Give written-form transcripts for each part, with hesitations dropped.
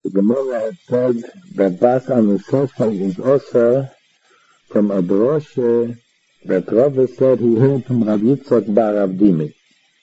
The Gemara had said that Bas Anusosa is also from a drosha that Rava said he heard from Rav Yitzchak bar Avdimi.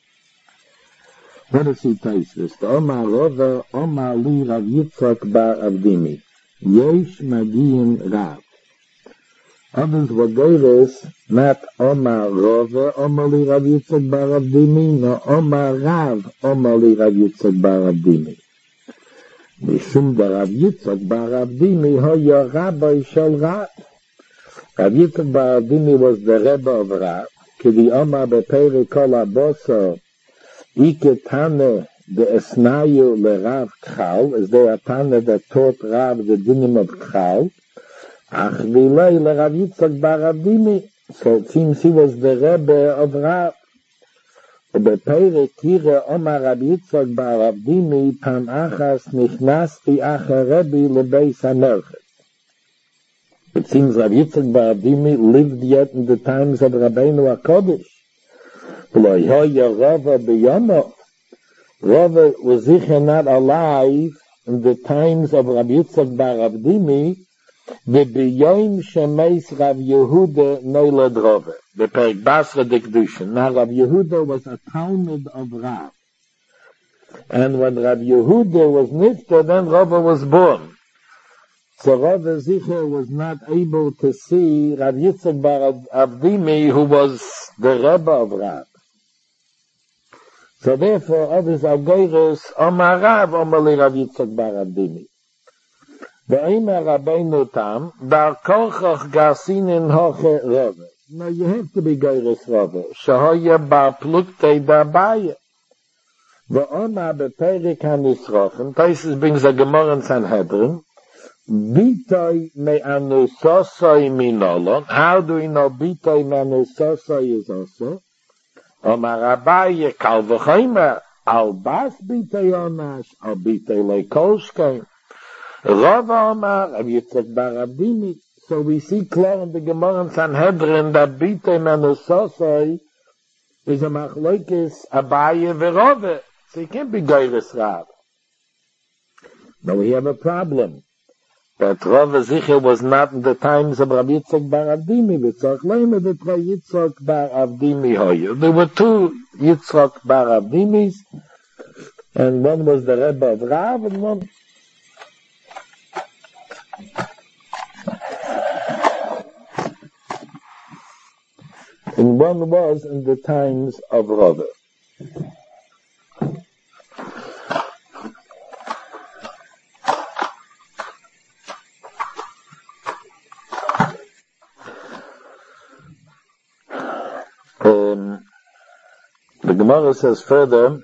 What does he taste this? Omar Rava, Omar li Rav Yitzchak bar Avdimi. Yesh Magiyim Rav. Others were Goyres, not Omar Rava, Omar li Rav Yitzchak bar Avdimi, no Omar Rav, Omar li Rav Yitzchak bar Avdimi. Mishum da Rav Yitzchak bar Avdimi hoya Rabbi shel Rav. Rav Yitzchak bar Avdimi was the Rebbe of Rav. Kidi Omar beperi kol aboso ike tane de esnayu le Rav Kchal, is there a tane that taught Rav the dinim of Kchal. Ach vilei le Rav Yitzchak bar Avdimi. So it seems he was the Rebbe of Rav. Beperi kire Omar Rav Yitzchak bar Avdimi pam achas nichnasti acher Rebbe lebeis hanerchet. It seems Rav Yitzchak bar Avdimi lived yet in the times of Rabbeinu HaKodesh. Rava was sicher not alive in the times of Rav Yitzchak bar Avdimi, the B'yoim Shemeis Rav Yehuda Noilad Rava, the Perek Basra Dekdushin. Now Rav Yehuda was a Talmud of Rav. And when Rav Yehuda was nifter, then Rava was born. So Rava Zicher was not able to see Rav Yitzchak bar Avdimi, who was the Rebbe of Rav. So therefore, others are Goyres, Omar Rav, Omar li Rav Yitzchak bar Avdimi. Ve'omer Rabbeinu Tam, dar kolchoch garsinin hoche Rava. Now you have to be Goyres Rava. Shehoye bar pluktei d'Abaye. Ve'omar beperik hanisrochen, Taisus brings a Gemara in Sanhedrin, Bitoi me anusosoi minolon. How do we know Bitoi me anusosoi is also? Omar Abaye kal v'chomer, al bas Bitoi onash, al Bitoi lekolshkein. Rava Omar, Rav Yitzchak bar Avdimi. So we see clear in the Gemara in Sanhedrin that Bitoi me anusosoi is a machlokes Abaye v'Rava. So it can't be Goyres Rav. Now we have a problem. That Rava Zicher was not in the times of Rav Yitzchak bar Avdimi, v'tzorch leime that Rav Yitzchak bar Avdimi hoye. There were two Yitzchak bar Avdimis, and one was the Rebbe of Rav, and one... and one was in the times of Rava. The Gemara says further,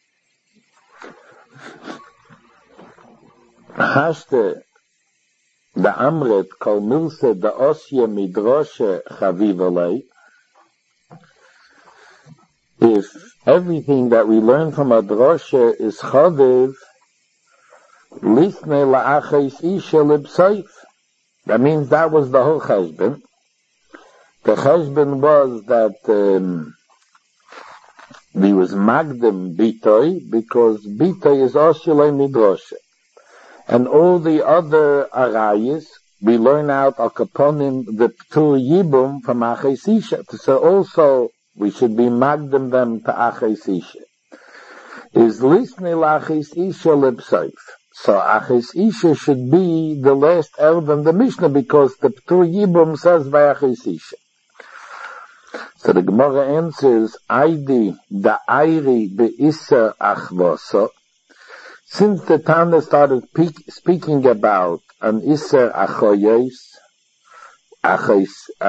Hashte the Amrit kol milse the osye midroshe chavivalei. If everything that we learn from a droshe is chaviv, lisne la'achais isha libsaif. That means that was the whole cheshbon. The cheshbon was that he was magdim bitoi, because bitoi is oshulei midroshe. And all the other arayis, we learn out akaponim the ptur yibum from aches isha. So also, we should be magdim them to aches isha. Is lisne l'aches isha libsaif. So aches isha should be the last elv in the Mishnah, because the ptur yibum says by aches isha. So the Gemara answers, Aidi da Airi be'issa achvoso. Since the Tana started speaking about an Isser achoyes, achais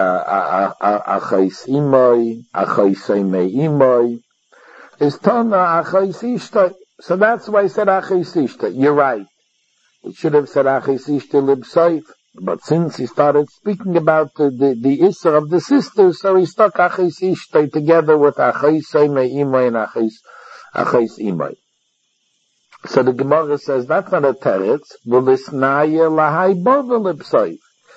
imoy, achoisei imoy, is Tana achais ishta. So that's why I said achais ishta. You're right. It should have said achais ishta libsaif. But since he started speaking about the Isser of the sisters, so he stuck achais ishta together with achoisei imoy and achais imoy. So the Gemara says that's not a teretz.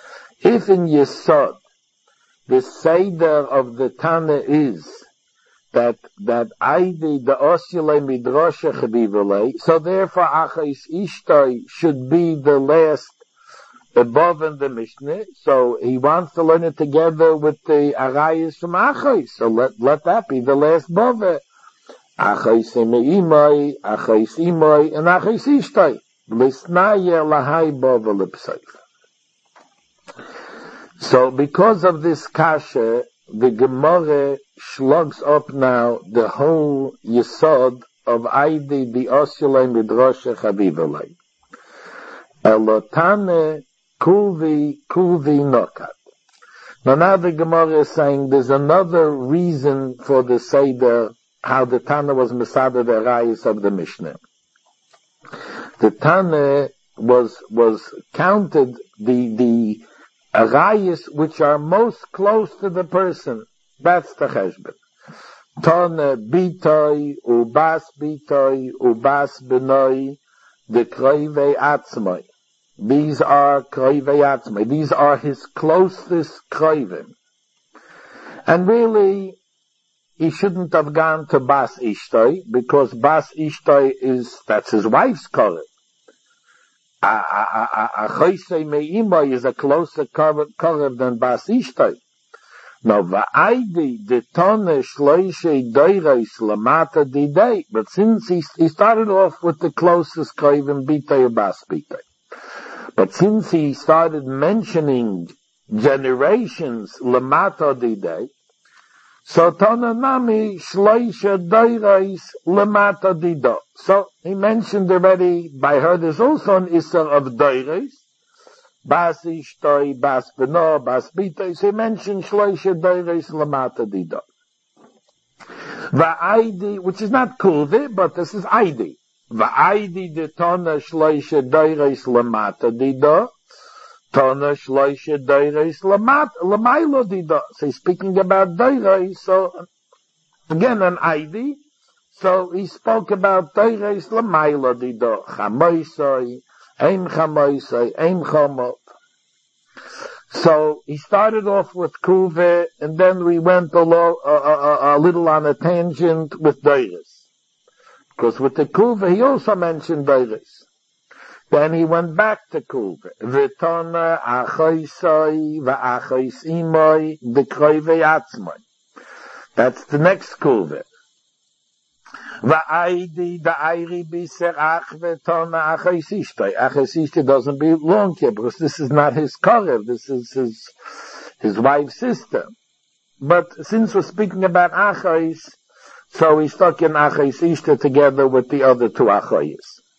If in Yesod the Seder of the Tana is that Aidi the Osule Midrasha Chabivale, so therefore Achais Ishtoi should be the last above in the Mishnah, so he wants to learn it together with the Arayis from Achais, so let that be the last bove. Achais Imoi, Achais Imoi, and Achais Ishtoi. Lisnaya Lahai Bove Lipseif. So because of this kasha, the Gemara slugs up now the whole yesod of Aidi the Osule Midrasha Chavivale. Elotane Kulvi Nokat. Now the Gemara is saying there's another reason for the Seder, how the Tana was Masada the Arayis of the Mishnah. The Tana was counted the Arayis which are most close to the person. That's the Cheshbon. Tana Bitoi, Ubas Bitoi, Ubas Benoi, the Kroivei Atzmai. These are Kroivei Atzmai. These are his closest Kroivim. And really, he shouldn't have gone to Bas Ishtoi, because Bas Ishtoi that's his wife's Korah. Achoisei Me'imoi is a closer Korah than Bas Ishtoi. Now, Va'aidi, the Tone Shloishe Doireis Lamata Didei, but since he started off with the closest Korivim Bitoi Bas Bitoi. But since he started mentioning generations Lamata Didei, so Tonanami Shloisha Doireis Lamata Dido. So he mentioned already, by her there's also an Isser of Doireis, Bas Ishtoi, Bas Beno, Bas Bitoi. So he mentioned Shloisha Doireis Lamata Dido. Va'aidi, which is not Kulvi, but this is Aidi. Va'aidi de Tona Shloisha Doireis Lamata Dido. Tona Shloisha Doireis Lamailo Dido. So he's speaking about Doireis, so again an Aidi. So he spoke about Doireis Lamailo Dido. Chamoisoi, Eim Chamoisoi, Eim Chomot. So he started off with Kuve, and then we went a little on a tangent with Doireis. Because with the Kuve he also mentioned Doireis. Then he went back to Kuve. V'tona achoisoi v'achois imoi v'kroivei atzmoi. That's the next Kuve. V'aidi da'airi biser ach v'tona achois ishtoi. Achois ishtoi doesn't belong here because this is not his korev. This is his wife's sister. But since we're speaking about achois, so we stuck in achois ishtoi together with the other two achois.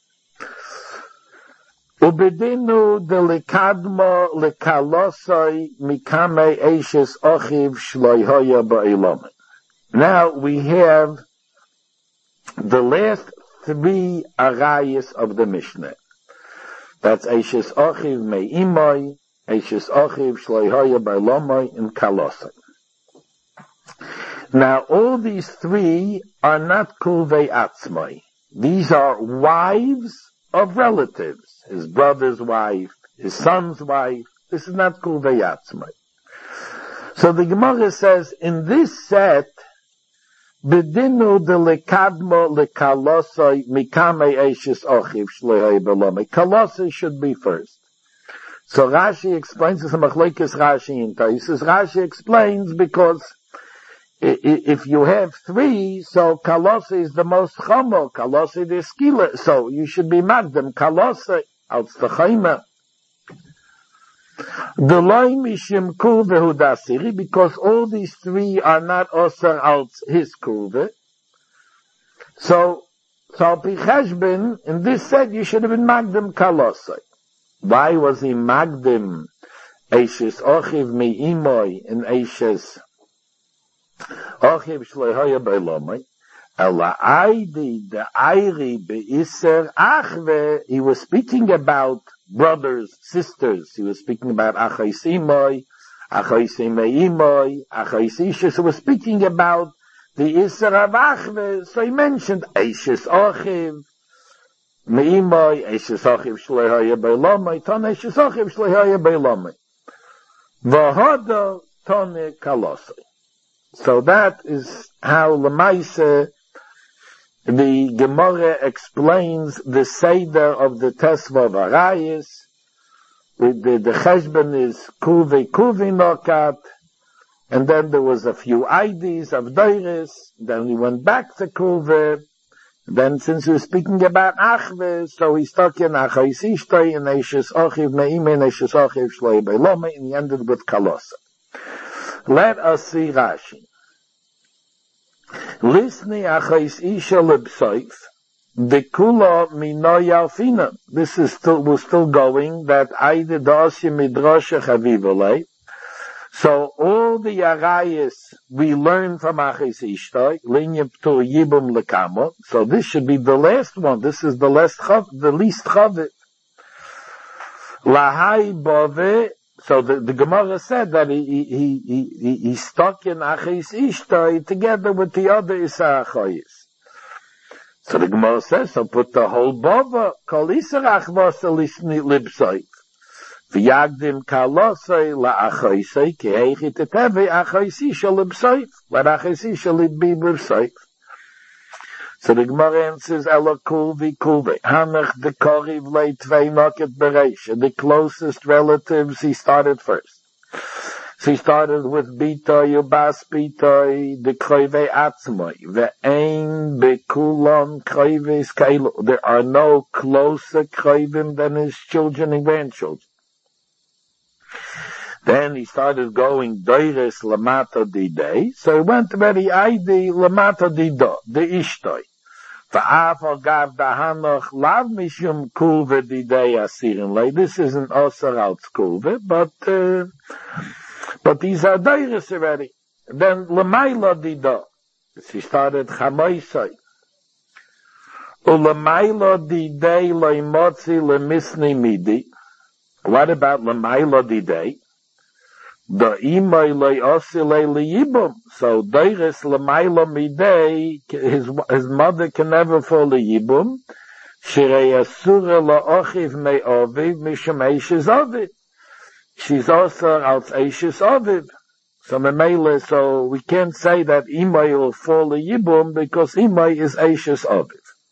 Ubedinu delikadmo lekalosoi mikame eishes ochiv shloihoya ba'ilome. Now we have the last three arayis of the Mishnah. That's eishes ochiv me'imoi, eishes ochiv shloihoya ba'ilome, and kalosoi. Now all these three are not kulvei atzmai. These are wives of relatives. His brother's wife, his son's wife. This is not kulvei atzmai. So the Gemara says, in this set, bedinu de lekadmo lekalosoi mikame eishes ochiv shloihoi belome. Kalosoi should be first. So Rashi explains, this is a machlokes Rashi in Taisus. Rashi explains because if you have three, so Kalosoi is the most chomo, Kalosoi the skila, so you should be magdem, Kalosoi, als the chayma. The loy mishim kulve hudasiri, because all these three are not also als his kulve. So Pichashbin, in this set, you should have been magdem Kalosoi. Why was he magdem Eishes Ochiv Me'imoi and Eishes Ochiv Shloihoya Be'ilomai? Ela Aidi de Airi Be'iser Achve. He was speaking about brothers, sisters. He was speaking about Achais Imoi, Achais Me'imoi, Achais Ishes. He was speaking about the Iser of Achve. So he mentioned Eishes Ochiv Me'imoi, Eishes Ochiv Shloihoya Be'ilomai, Ton Eishes Ochiv Shloihoya Be'ilomai. V'hodo Tone Kalosoi. So that is how Lemaise, the Gemara explains the Seder of the Tesva Varayis. The Cheshbon is Kuvi Nokat, and then there was a few IDs of Deiris, then we went back to Kuvi, then since we're speaking about Achve, so we stuck in Achais Ishtoi, and Eishes Ochiv Me'ime, and Eishes Ochiv Shloi Beilome, and he ended with Kalosa. Let us see Rashi. Lisni Achais Isha Lebsoif, the Kula Mino Yalfina. This is still, we're still going, that Aide Dosya Midrasha Chavivole. So all the Arayas we learn from Achis Ishtoi, Linyam to Yibum Lekamo. So this should be the last one. This is the least Chavit. Lahai Bove. So the Gemara said that he stuck in Achis Ishtoi together with the other Isar Achoyis. So the Gemara says, so put the whole Bova, Kol Isar Achvasa Lisni Libsoik. V'yagdim kalosei la'achoisei ki heichi teteve achoisi shal libsoif. Let achoisi shal be b'soif. So the Gemara answers, Ela kulvi kulvi. Hanach de koriv lei tvei noket bereish. The closest relatives, he started first. So he started with Bitoi, Ubas Bitoi, the kroive atzmoi. Ve'ein bekulon kroives kailu. There are no closer kroivim than his children and grandchildren. Then he started going Doires Lamata Didei. So he went to very ID Lamata Dido, the Ishtoi. Va'afal gav dahanoch lav mishum kulve Didei asirin lei. This isn't osar out kulve, but these are Doires already. Then Lamaila Dido. He started Chamoisai. Ulamaila Didei leimotzi lemisni midi. What about Lamaila Didei? The imay le'osile liyibum. So Deiris Lamaila Midei, his mother can never fall liyibum. Shirei asura la'ochiv me'oviv mishum eishes oviv. She's also out eishes oviv. So Memele, so we can't say that imay will fall liyibum because imay is eishes oviv.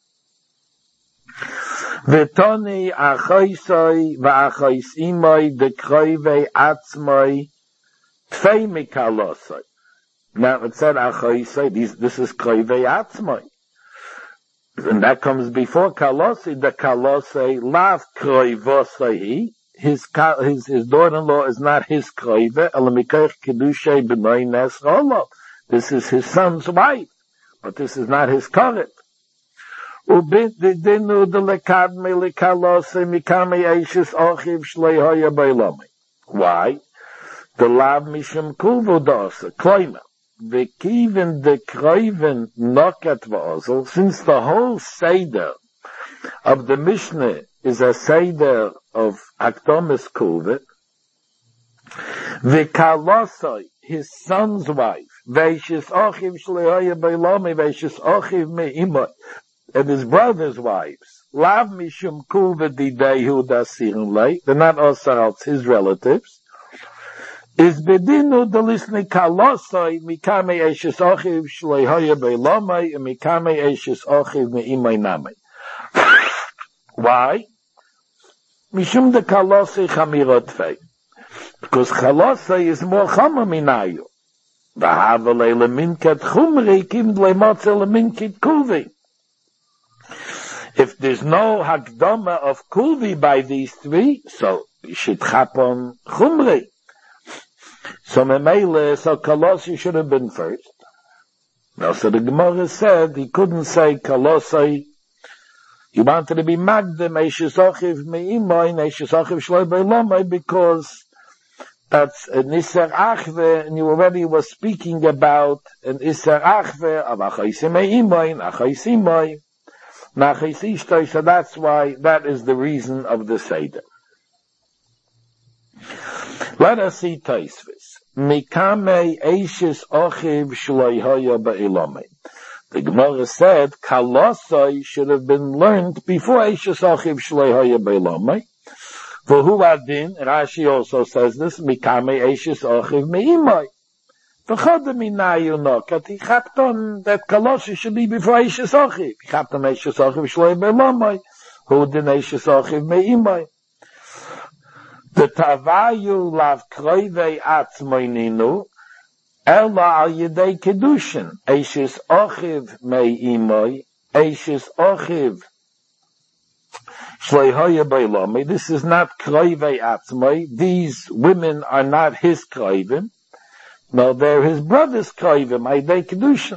V'toni achoisoi v'achois imay dekroive atzmoi tvei mikalosoi. Now it said achoisoi, this is kroive atzmoi. And that comes before kalosoi. The kalosoi lav kroivosoi. His daughter-in-law is not his kroive. Elamikoich kedushay b'noi nes rolo. This is his son's wife. But this is not his koret. Ubit didinu de lekadme lekalose mikame eishes ochiv shlei hoya beilomi. Why? The lav mishum kulvodose, kloima. V'kivin de kroiven nokat v'ozel, since the whole Seder of the Mishnah is a Seder of Akdomis Kulvet, v'kalosoi, his son's wife, v'eishes ochiv shlei hoya beilomi, v'eishes ochiv me'imot, and his brother's wives. Lav mishum kulva didehu dasirin lei. They're not also his relatives. Is bedinu delisni kalosoi mikame eishes ochiv shleihoya beilomai and mikame eishes ochiv meimai namai. Why? Mishum de kalosoi chamirot fei. Because kalosoi is more chama minayu. V'havale leminket chumri kim dleimotze leminket kulvi. If there's no Hakdama of Kulvi by these three, so you should chap on Chumri. So Memele, so Kalosi should have been first. Now, so the Gemara said he couldn't say Kalosi. He wanted to be Magdim, Eishes Ochiv Me'imoy, Eishes Ochiv Shloi Beilomai, because that's an Isser Achve, and you already was speaking about an Isser Achve of Achoisi Me'imoy, and Achoisi Moy. So that's why, that is the reason of the Seder. Let us see Taisvis. Mikame eishes ochiv shloihoya ba'ilomei. The Gemara said, Kalosoi should have been learned before eishes ochiv shloihoya ba'ilomei. For who adin, Rashi also says this, Mikame eishes ochiv me'imoi. That he chapped on that Kaloshi should be before Eishes Ochiv. He chapped on Eishes Ochiv Shloi Be'lomai. Who din Eishes Ochiv Me'imai. The Tavayu lav kroivei atzmoininu ela al yedei kedushin. Eishes Ochiv Me'imai. Eishes Ochiv Shloi Hoya Be'lomai. This is not kroivei atzmoi. These women are not his kroivim. No, they're his brother's kroivim, Aidei Kedushin.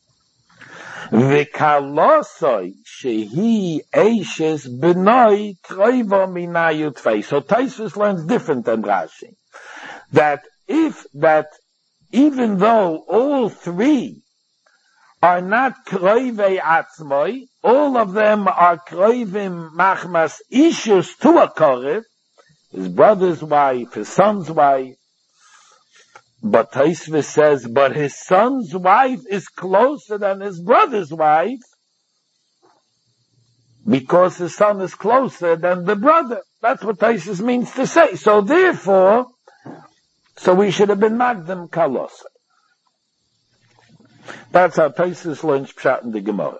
V'kalosoi shehi eishes benoi kroivo minayut fei. So Taisus learns different than Rashi. That even though all three are not kroivei atzmoi, all of them are kroivim machmas ishus to a korev, his brother's wife, his son's wife. But Taisvis says, but his son's wife is closer than his brother's wife, because his son is closer than the brother. That's what Taisvis means to say. So therefore, we should have been Magdam Kalosa. That's how Taisvis learns Pshat in the Gemara.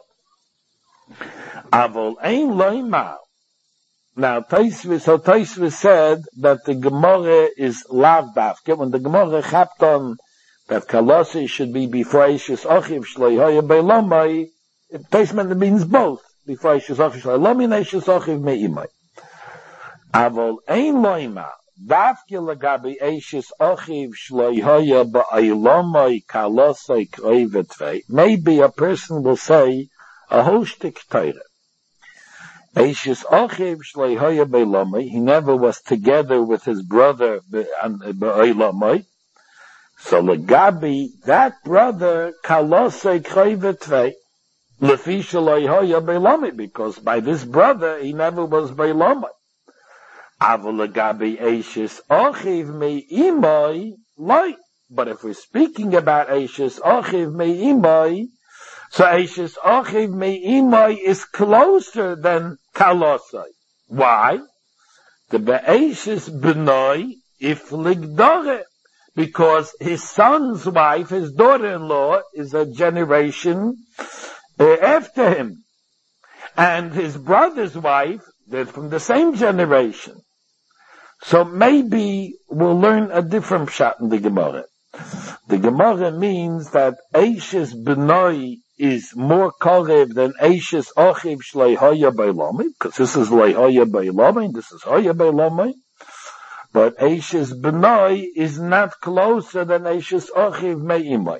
Avol ein loimar. Now, Taisvis said that the Gemara is lav dafke. When the Gemara chapped on that Kalosi should be before Eishes Ochiv Shloi Hoya Be'lomai, Taisvis means both. Before Eishes Ochiv Shloi Lomi and Eishes Ochiv Me'imai. Avol ein loima. Dafke lagabi Eishes Ochiv Shloi Hoya Be'lomai Kalosai Kroivetvei. Maybe a person will say a hostik Torah. Eishes Ochiv Shloi Hoya Be'lomai, he never was together with his brother Be'lomai. So Lagabi, that brother, Kalosei Kroivetvei, Lefi Shloi Hoya Be'lomai, because by this brother, he never was Be'lomai. Avol Lagabi Eishes Ochiv Me'imai, Loi. But if we're speaking about Eishes Ochiv Me'imai, so Eishes Ochiv Me'imai is closer than Kalosai. Why? The Be'eishes Benoi Iflig Dore. Because his son's wife, his daughter-in-law, is a generation after him. And his brother's wife, they're from the same generation. So maybe we'll learn a different pshat in the Gemara. The Gemara means that Eishes Benoi is more korev than Eishes Ochiv Shloi Hoya Be'lomai, because this is Loi Hoya Be'lomai, this is Hoya Be'lomai. But Eishes Benoi is not closer than Eishes Ochiv Me'imai.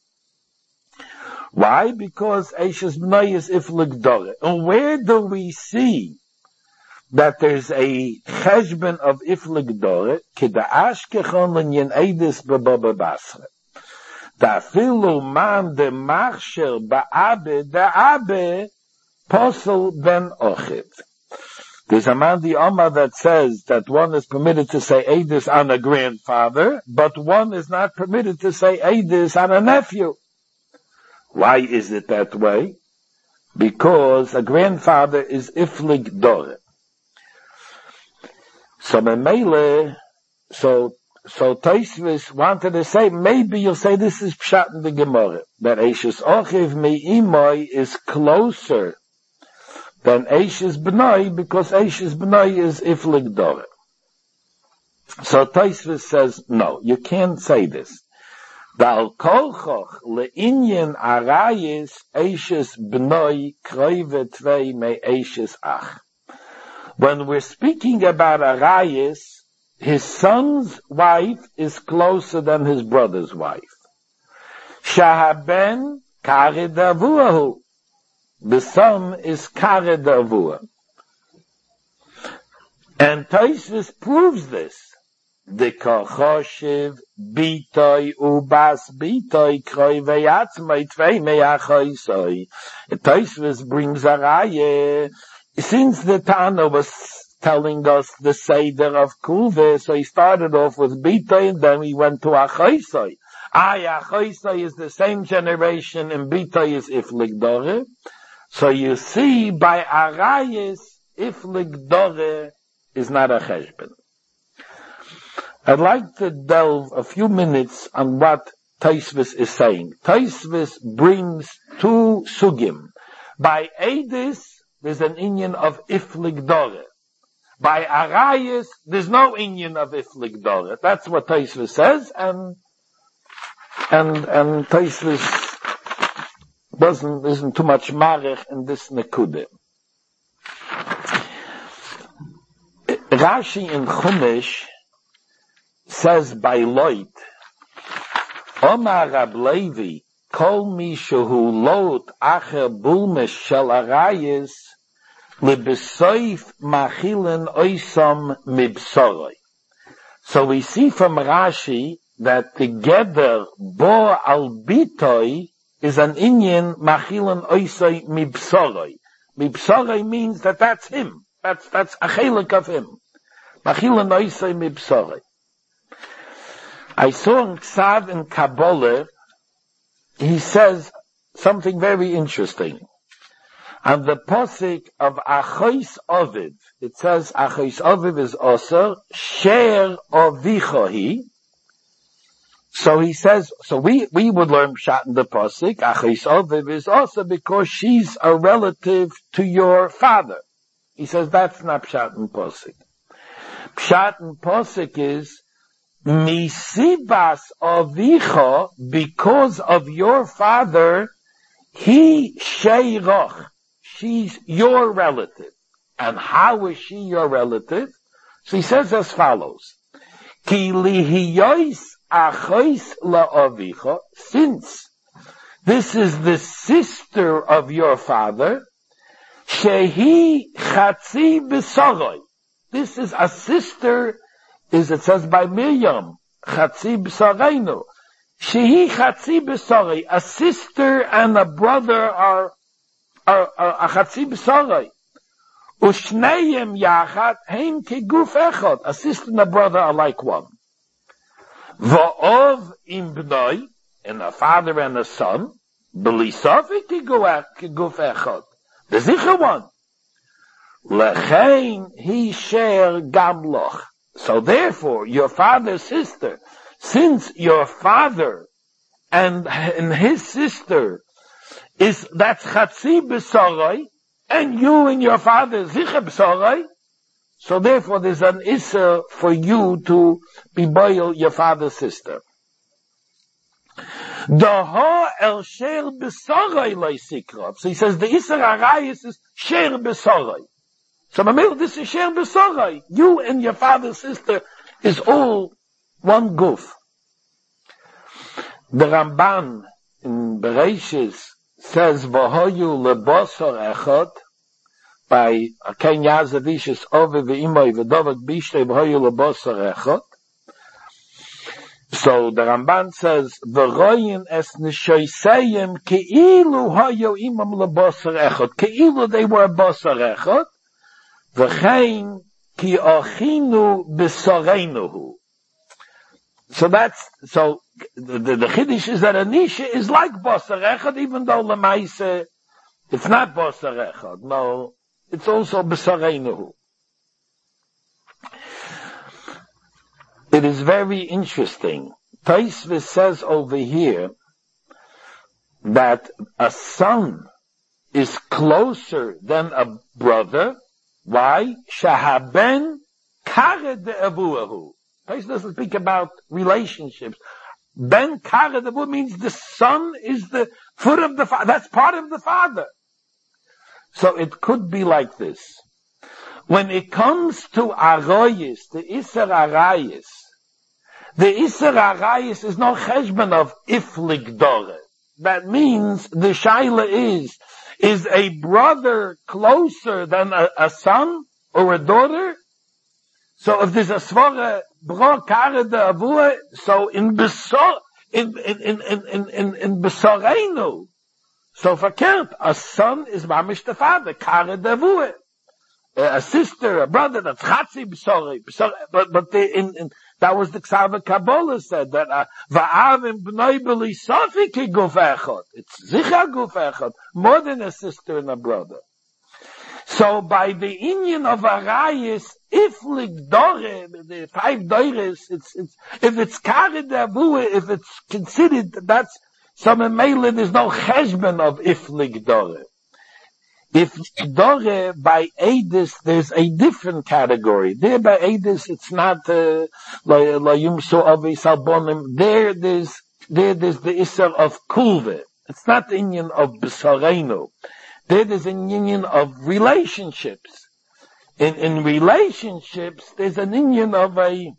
Why? Because Eishes Benoi is Iflig Dore. And where do we see that there's a cheshbon of Iflig Dore? K'da'ash kechon l'nyen eidis b'baba basra. Ta'afilu man de machsher ba'abe da'abe posel ben ochiv. There's a man the Omar that says that one is permitted to say eidis on a grandfather, but one is not permitted to say eidis on a nephew. Why is it that way? Because a grandfather is Iflig Dore. So Memele, so Taisvis wanted to say, maybe you'll say this is Pshat in the Gemara, that Eishes Ochiv Me'imai is closer than Eishes Benoi, because Eishes Benoi is Iflig Dore. So Taisvis says, no, you can't say this. Dal kolchoch le'inyen arayis Eishes Benoi kroive tvei me Eishes ach. When we're speaking about arayis, his son's wife is closer than his brother's wife. Shahaben kared avuahu. The son is kared avua. And Taisvis proves this. The kochoshiv bitoi ubas bitoi kroi veyatzmai tvei meyachoisoi. Taisvis brings a raya. Since the Tana was telling us the Seder of Kuve, so he started off with Bitoi and then we went to Achoisoi. Achoisoi is the same generation and Bitoi is Iflig Dore. So you see, by Arayis, Iflig Dore is not a cheshbon. I'd like to delve a few minutes on what Tosfos is saying. Tosfos brings two sugim. By Eidis, there's an inyan of iflig dore. By Arayis, there's no inyan of iflig dore. That's what Tosfos says, and Tosfos isn't too much marech in this nekude. Rashi in Chumash says by Loit, Omar Rab Levi, Kol mi shehu lot acher bulmesh shel arayis, lebesoif machilen oisam mibsoroi. So we see from Rashi that together bo albitoi is an inyan machilen oisai mibsoroi. Mibsoroi means that's him. That's a chelik of him. Machilen oisai mibsoroi. I saw in Ksav in Kabbalah, he says something very interesting. And the posik of Achois Ovid, it says Achois Ovid is also Sher Ovichohi. So he says, so we would learn Pshat in the posik, Achois Ovid is also because she's a relative to your father. He says that's not Pshat in posik. Pshat in posik is Misibas Avicha, because of your father, he Sheiroch. She's your relative. And how is she your relative? So he says as follows. Ki lihiyois achois la'avicha, since this is the sister of your father, shehi chatzi b'soroi. This is a sister, it says by Miriam, chatzi b'soreinu. Shehi chatzi b'soroi. A sister and a brother are a chatzi b'soroi. Ushneim yachat heim keguf echad. A sister and a brother are like one. Va'ov im b'noi, and a father and a son, b'lisofi keguf echad. The zicha one. Lechein hi sher gamloch. So therefore, your father's sister, since your father and his sister that's chatzi b'soroi, and you and your father zicha b'soroi, so therefore there's an isser for you to be boil your father's sister. Doha el sher b'soroi loisikra. So he says the isser arayis is sher b'soroi. So this is sher b'soroi. You and your father's sister is all one goof. The Ramban in Bereishis says v'hoyu lebosor echad, by Ken Yazavishis Ove v'imoi v'dovak bishtei v'hoyu lebosor echad. So the Ramban says v'royin es nishoiseyim ke'ilu hoyu imam lebosor echad, ke'ilu they were bosor echad, v'chein ki ochinu b'soreinuhu. So the Chiddush is that Anisha is like Bosar Echad, even though Lemaise, it's not Bosar Echad. No, it's also B'sareinuhu. It is very interesting. Tosfos says over here that a son is closer than a brother. Why? Shahaben kared de'avuahu. Tosfos doesn't speak about relationships. Ben kared de'avuahu means the son is the foot of the father. That's part of the father. So it could be like this. When it comes to Aroyis, the Isser Arayis, the Isser Arayis is no cheshbon of iflig dore. That means the shaila is a brother closer than a son or a daughter? So if there's a svara bro kare de avua, so in besoreinu, so verkehrt, a son is mamish the father, kare de avua. A sister, a brother, that's chatzi b'sorei. But that was the Ksava Kabbalah said, that va'avim b'noi b'lisofi ki guf echad. It's zicha guf echad, more than a sister and a brother. So by the union of Arayis, iflig dore, the 5 doires, it's if it's kared avua, if it's considered that's some mele, there's no cheshbon of iflig dore. If dore by Eidis, there's a different category. There by Eidis, it's not la yumshu avi salbonim. There's the isser of kulve. It's not the union of besarenu. There's an union of relationships. In relationships, there's an union of an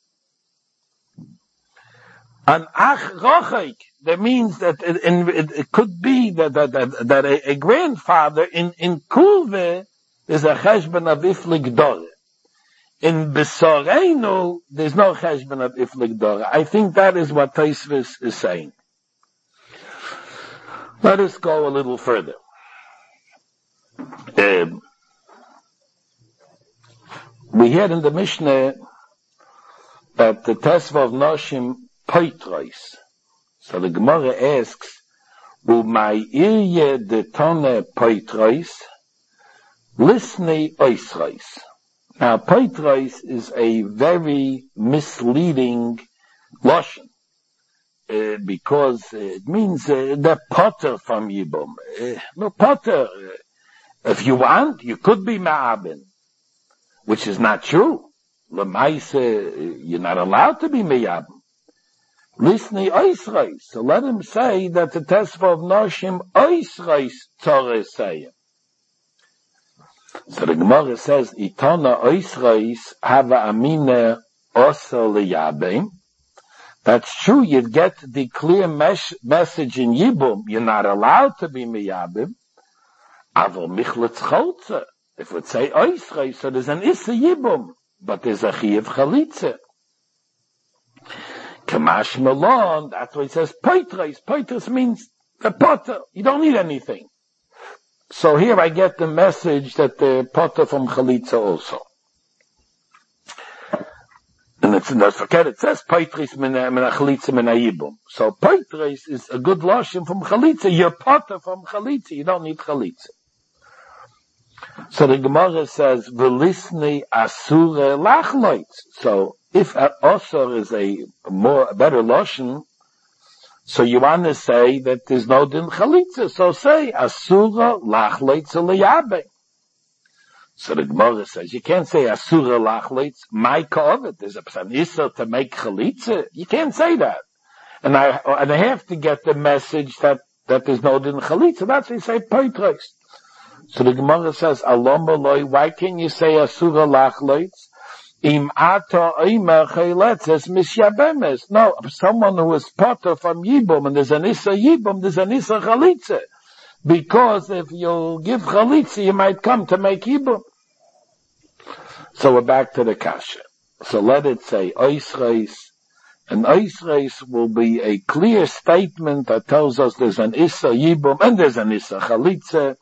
ach rochik. That means that it could be that a grandfather in kulve is a cheshbon of iflig dore. In besarenu, there's no cheshbon of iflig dore. I think that is what Tosfos is saying. Let us go a little further. We heard in the Mishnah that the Tesva of Noshim Poitros. So the Gemara asks, "Umay irye de tone Poitros, lisnei oisros." Now, Poitros is a very misleading lashon because it means the potter from Yibum. No potter. If you want, you could be ma'abin, which is not true. L'maise, you're not allowed to be ma'abin. Lisnei oisros. So let him say that the Tesva of Noshim oisros tzore sayim. So the Gemara says, Itona oisros hava amina osa liyabim. That's true, you'd get the clear message in Yibum, you're not allowed to be miyabim. Avol michletz cholze. If we say oisros, so there's an issa Yibum, but there's a chiyuv chalitze. Kamash Malon, that's why it says poitros. Poitros means the potter. You don't need anything. So here I get the message that the potter from chalitza also. And it's not forget it says poitros min chalitza min ayibum. So poitros is a good lotion from chalitza. You're potter from chalitza. You don't need chalitza. So the Gemara says v'lisnei asure lachloitz. So if osor is a better lotion, so you want to say that there's no din chalitza. So say asura lachleitz liyabe. So the Gemara says you can't say asura lachleitz my kovet. There's a psanisa to make chalitza. You can't say that. And I have to get the message that there's no din chalitza. That's why you say poitros. So the Gemara says alom b'loi. Why can't you say asura lachleitz? Im ato oimer chayletzes misyabemes. No, someone who is potter from Yibum, and there's an issa Yibum, there's an issa chalitze. Because if you give chalitze, you might come to make Yibum. So we're back to the kasha. So let it say oisreis, and oisreis will be a clear statement that tells us there's an issa Yibum, and there's an issa chalitze.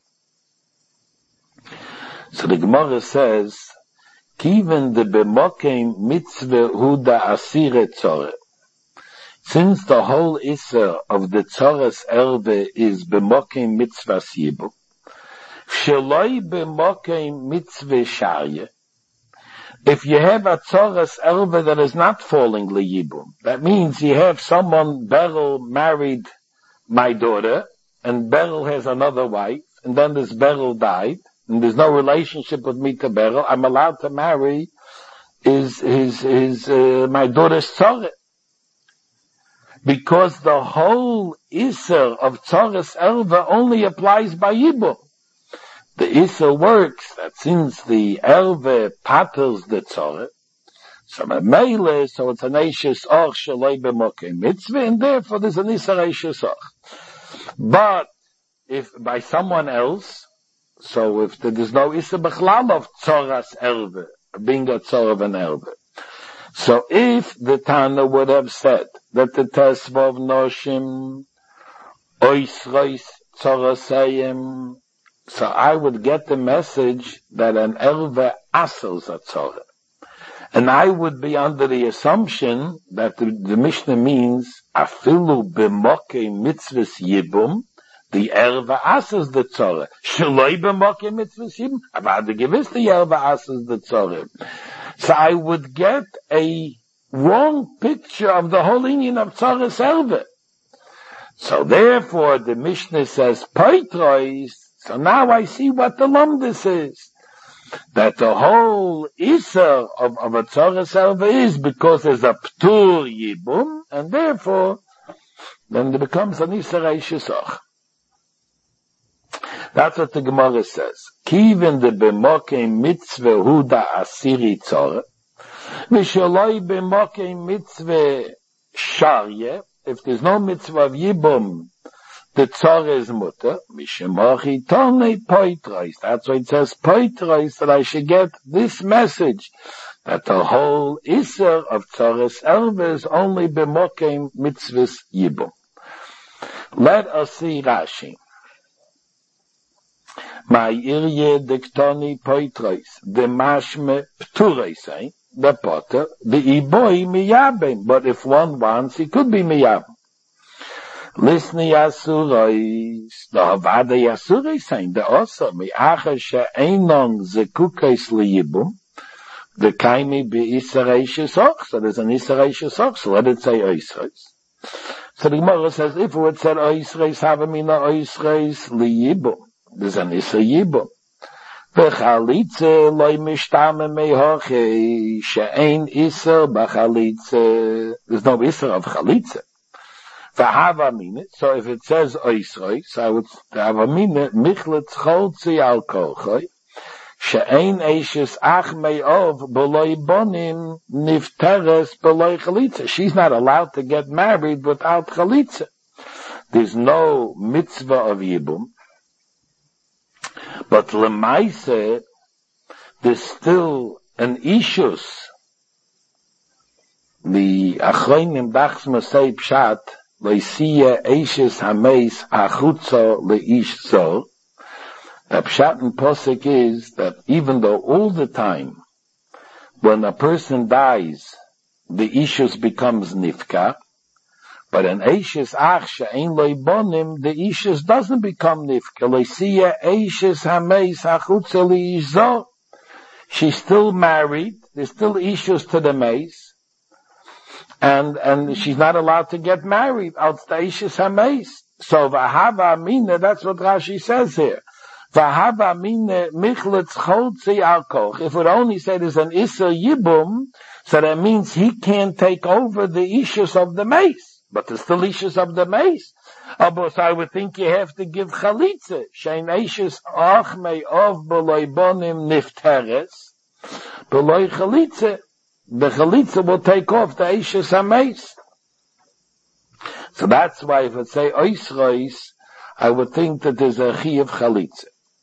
So the Gemara says, Kiven de bemokem mitzvah huda asire tzore. Since the whole issa of the tzoras erbe is bemokem mitzvah yibum, sheloi bemokem mitzvah sharye. If you have a tzoras erbe that is not falling liyibum, that means you have someone, Beryl married my daughter, and Beryl has another wife, and then this Beryl died, and there's no relationship with me to Beryl, I'm allowed to marry my daughter's tzore. Because the whole Isser of Tzoras Erva only applies by Yibum. The Isser works that since the Erva patters the tzore, so it's an Eishes Och Shaloi B'Mokei Mitzvah, and therefore there's an Isser Eishes Och. But if by someone else, so if there's no Issa B'chlal of Tzoras Erve, being a Tzor of an Erve. So if the Tana would have said that the Tesva of Noshim, Oisreis Tzorasayim, so I would get the message that an Erve asels a Tzor. And I would be under the assumption that the Mishnah means, Afilu B'mokei Mitzvahs Yibum, the Erva Asas the Tzorah. Shaloi b'mokim mitzvahs yibum. Aber the gewiss the Erva Asas the Tzorah. So I would get a wrong picture of the whole union of Tzorah's Erva. So therefore the Mishnah says Poitrois. So now I see what the Lumdus is. That the whole Isser of a Tzorah's Erva is because there's a Ptur Yibum, and therefore then it becomes an Isser Eishesach. That's what the Gemara says. Kiven de b'mokei mitzvah huda asiri tzorah, v'sholoi b'mokei mitzvah sharye. If there's no mitzvah of yibum, the tzorah is mutter. Mishemochi tonei poitros. That's why it says poitros, that I should get this message, that the whole iser of tzorah's erva is only b'mokei mitzvahs yibum. Let us see Rashi. My irye diktoni poitros, the mashme ptureisai, the potter, the iboi miyabim. But if one wants, he could be miyabim. Listni yasurois, the havada yasuroisain, the osa, mi'acha she'enon zekukais liyibum, the kaimi be isareishes och, so there's an isareishes och, so let it say oisreis. So the Gemara says, if it would say oisreis, havamina oisreis liyibum, there's an Isser Yibum. V'chalitze loy mishtame mehoche she'ein Isser b'chalitze. There's no Isser of chalitze. V'havamine, so if it says oisroi, so I would havamine michletz cholzi al kolchoi she'ein eishes ach me'ov b'loy bonim nifteres b'loy chalitze. She's not allowed to get married without chalitze. There's no mitzvah of Yibum. But lemaise, there's still an ishus. The achronim dachs masei pshat leisiya eishes hameis achutzo leish zo. The pshat in posek is that even though all the time when a person dies, the ishus becomes nifka, but an eishes ach she'ein lo bonim, the eishes doesn't become nifka. Leisiya eishes hameis hachutza leish zo. She's still married. There's still issues to the meis, and she's not allowed to get married. Out the eishes hameis. So v'hava amina. That's what Rashi says here. V'hava amina michletz cholzi al koch. If it only say there's an isser yibum, so that means he can't take over the issues of the meis. But there's still issues of the mace. So I would think you have to give chalitza. Shein eishes ach me'ov b'loy bonim nifteres. B'loy chalitza. The chalitza will take off the eishes ha-mace. So that's why if it say oisrois, I would think that there's a chi of chalitza.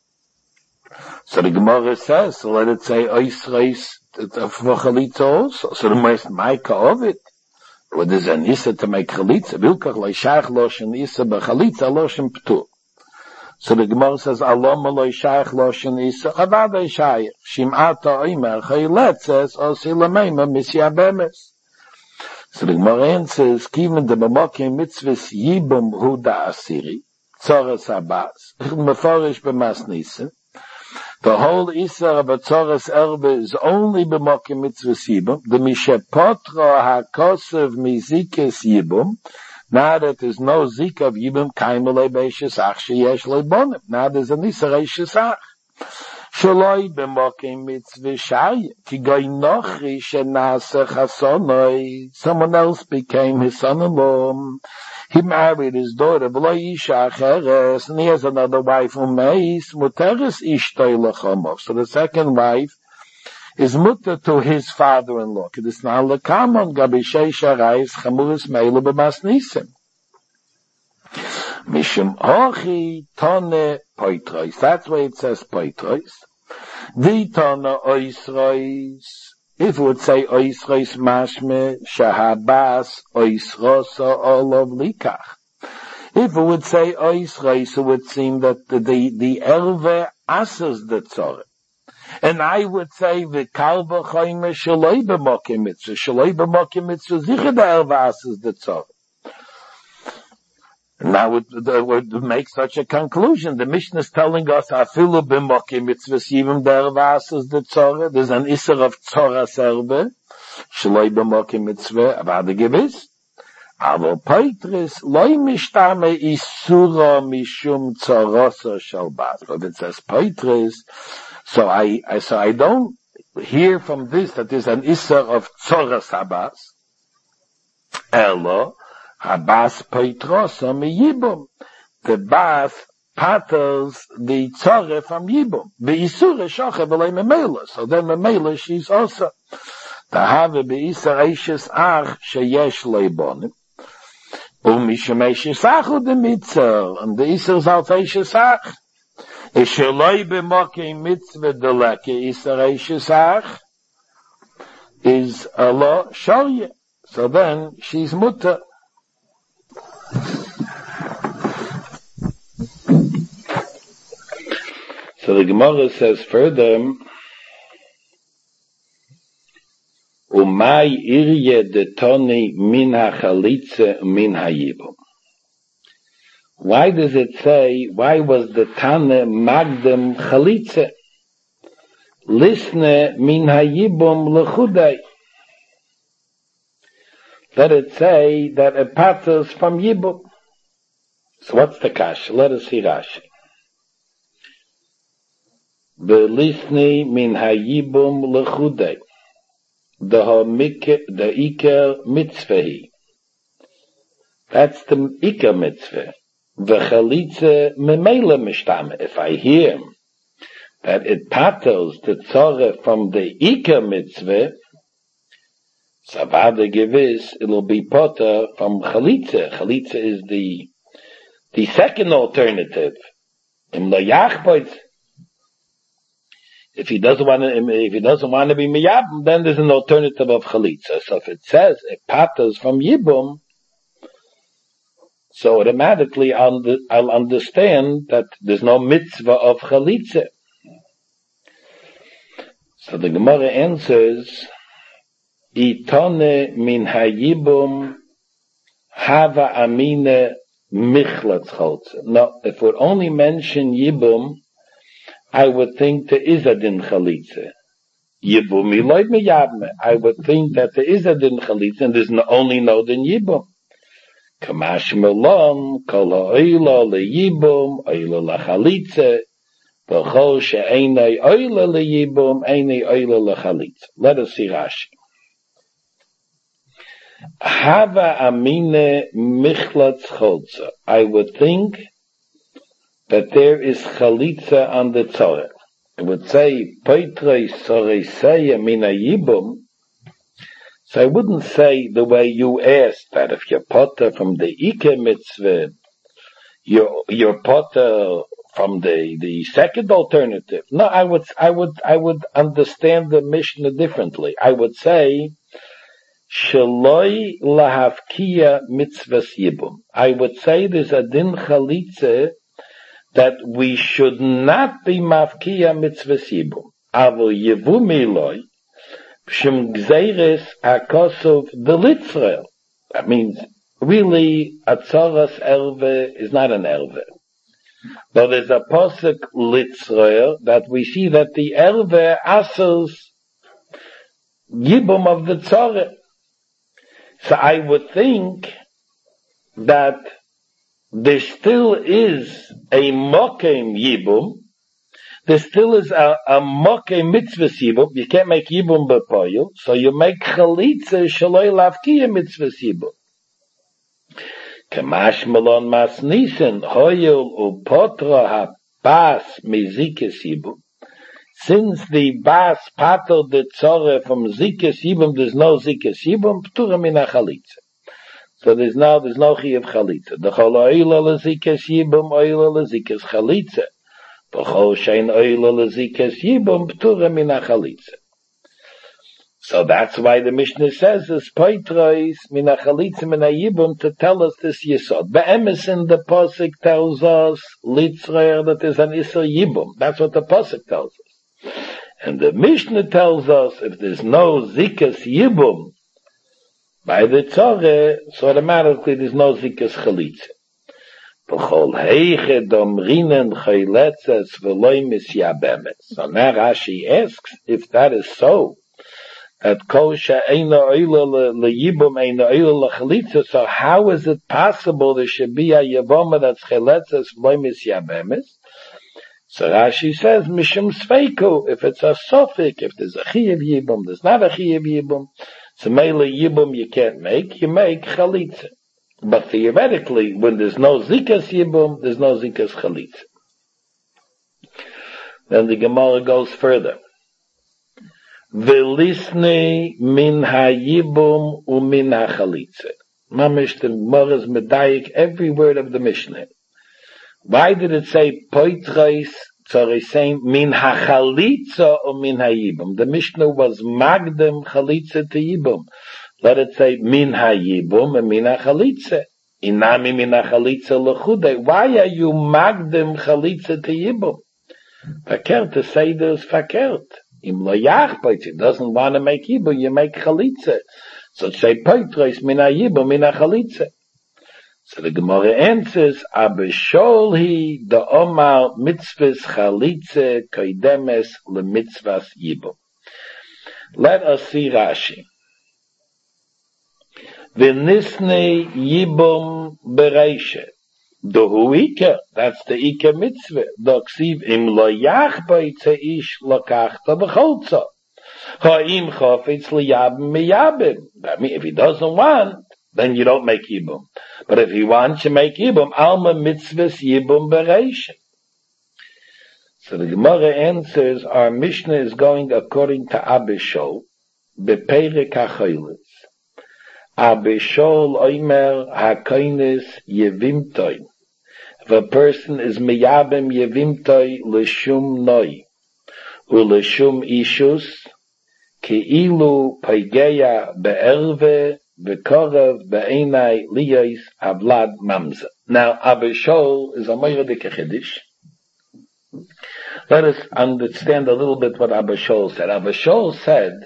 So the Gemara says, so let it say oisrois for chalitza also. So the most maika of it. What is an Issa to make chalitza? Vilkach leishach loshen Issa b'chalitza loshen ptur. So the Gemara says, Aloma leishach loshen Issa chavada ishayach. Shim'ata oimer chayletzes osi lameima misyabemes. So the Gemara answers, Kiven de b'mokim mitzvahs yibum huda asiri, tzoras abas, meforish b'mas nisa. The whole Isser of a Tzoras Erbe is only b'mokim mitzvahs yibum. The mishepotro hakosev mizikes yibum. Now that there's no zik of yibum, kaimele beishes ach sheyesh lo bonim. Now there's an Isser eishes ach. Shaloi b'mokim mitzvah shayim. Ki goy nochri shenase chasonoi. Someone else became his son-in-law. He married his daughter, and he has another wife who meis muteres ishtoi lechomov. So the second wife is mutter to his father-in-law. Kedis na lekamon gabi sheisha reis chamuris meilu b'mas nisim. Mishum hochi tone poitrois. That's why it says poitrois. The tone oisrois. If it would say oisrois mashme shahabas oisrosa olav likach. If it would say oisrois, it would seem that the erve asers the tzorah. And I would say the kalva choyme shaloi b'mokim mitzvah. Shaloi b'mokim mitzvah zicha the erve asers the tzorah. Now it would make such a conclusion. The Mishnah is telling us, Afilu b'mokim mitzvahs yibum dervas is the tzorah. There's an isser of tzorah serbe. Shloi b'mokim mitzvah, avada gewiss. Aber Peitris, loi mishtame isura mishum tzorosa shalbas. But it says Peitris, so I don't hear from this that there's an isser of tzorah sabas. Elo, habas Peitrosa mi yibum. The bas patters the tzorah from yibum. Be'isura shoche v'loi memela. So then memela she's also. Tahave be'isar eishes ach sheyesh leibonim. Mishameshesach the mitzvah, and the Isser Zalteshesach. Isheloi b'mokei mitzvah deleke Isser Eshesach is a law shalya. So then she's mutter. So the Gemara says further, Umay irye de toni min ha-chalitze min ha-yibum. Why does it say, why was the Tane magdem chalitze? Lisne min ha-yibum lechudai. Let it say that it patters from yibum. So what's the kash? Let us see Rashi. Belisne min ha-yibum lechudai. The Iker mitzvahi. That's the Iker mitzvah. The Chalitze memela mishtame. If I hear that it patters the tzorah from the Iker mitzvah, savada gewiss, it'll be potter from Chalitze. Chalitze is the second alternative. Im lo yachboitz. If he doesn't want to be miyabim, then there's an alternative of chalitza. So if it says it patters from yibum, so automatically I'll understand that there's no mitzvah of chalitza. So the Gemara answers, Itone min hayibum hava amine michlatz chaltza. No, if we only mention yibum, I would think there is a din chalitza. Yibum iloy miyabme. I would think that there is a din chalitza, and there's only no din yibum. Kamash melom kol ha'oila leyibum oila lachalitza v'chol she'enei oila leyibum enei oila lachalitza. Let us see Rashi. Hava amine michlatz cholza. I would think that there is chalitza on the tzorah. It would say, Peitrei soreiseya mina yibum. So I wouldn't say the way you asked, that if you're potter from the Ike mitzvah, you're potter from the second alternative. No, I would understand the Mishnah differently. I would say, Sheloi lahavkiya mitzvahs yibum. I would say there's a din chalitza that we should not be mafkiya mitzvahs yibum. Avo yivum iloi, Shem gzeiris hakosov delitzrael. That means, really, a tzoras erve is not an erve. But there's a posuk litzrael that we see that the erve asers yibum of the tzorah. So I would think that there still is a mokem yibum. There still is a mokem mitzvah yibum. You can't make yibum b'poyel, so you make chalitza shaloi lavkiya mitzvah yibum. Kamash melon mas nisen hoyel upotra habas mizikes yibum. Since the bas pater the tzorah from zikes yibum, there's no zikes yibum, p'tura mina chalitza. So there's no chi of chalitza. The chol oila lezikes yibum, oila lezikes chalitza. The chol shein oila lezikes yibum, p'tura mina chalitza. So that's why the Mishnah says this poitrois mina chalitza mina yibum to tell us this yisod. Be'emes in the posuk tells us litzrer that there's an isser yibum. That's what the posuk tells us. And the Mishnah tells us if there's no zikas yibum by the tzorah, so automatically there's no zikas chalitza. V'chol heiche domrinen chayletzes v'loi misyabemes. So now Rashi asks if that is so, that kol she'eina oila leyibum eina oila lechalitza, so how is it possible there should be a yavoma that's chayletzes v'loi misyabemes? So Rashi says, Mishum Sveiku, if it's a Sofik, if there's a Chiyav Yibum, there's not a Chiyav Yibum, so Mele Yibum you can't make, you make Chalitza. But theoretically, when there's no Zikas Yibum, there's no Zikas Chalitza. Then the Gemara goes further. Velisne min ha-Yibum u'min ha-Chalitza. Mamish, the Gemara is medayik every word of the Mishnah. Why did it say poitreis tzorisein min hachalitza or min hayibum? The Mishnah was magdem chalitza to yibum. Let it say min hayibum and min hachalitza. Inami min hachalitza lechude. Why are you magdem chalitza to yibum? Fakert, to say there's fakert. Im lo yachpoitz, it doesn't want to make yibum, you make chalitza. So say poitreis min hayibum, min hachalitza. So the Gemara answers, Abishol hi the Omar mitzvahs chalitze koidemes le mitzvahs yibum. Let us see Rashi. V'nisne yibum bereishe. Dohu ike, that's the ike mitzvah. Doksiv im lo yachboitze ish lokachta b'cholza. Ha'im chofetz liyabim miyabim. That means if he doesn't want, then you don't make Yibum. But if you want, you make Yibum. Alma mitzvahs Yibum bereishin. So the Gemara answers, our Mishnah is going according to Abishol, beperek hachoyles. Abishol oimer hakoynes yevimtoi. If a person is miyabim yevimtoi l'shum noi, u'l'shum ishus, ki'ilu paigeya be'erve, V'korev be'enai liyos avlad mamza. Now, Abishol is a moyredik chiddush. Let us understand a little bit what Abishol said. Abishol said,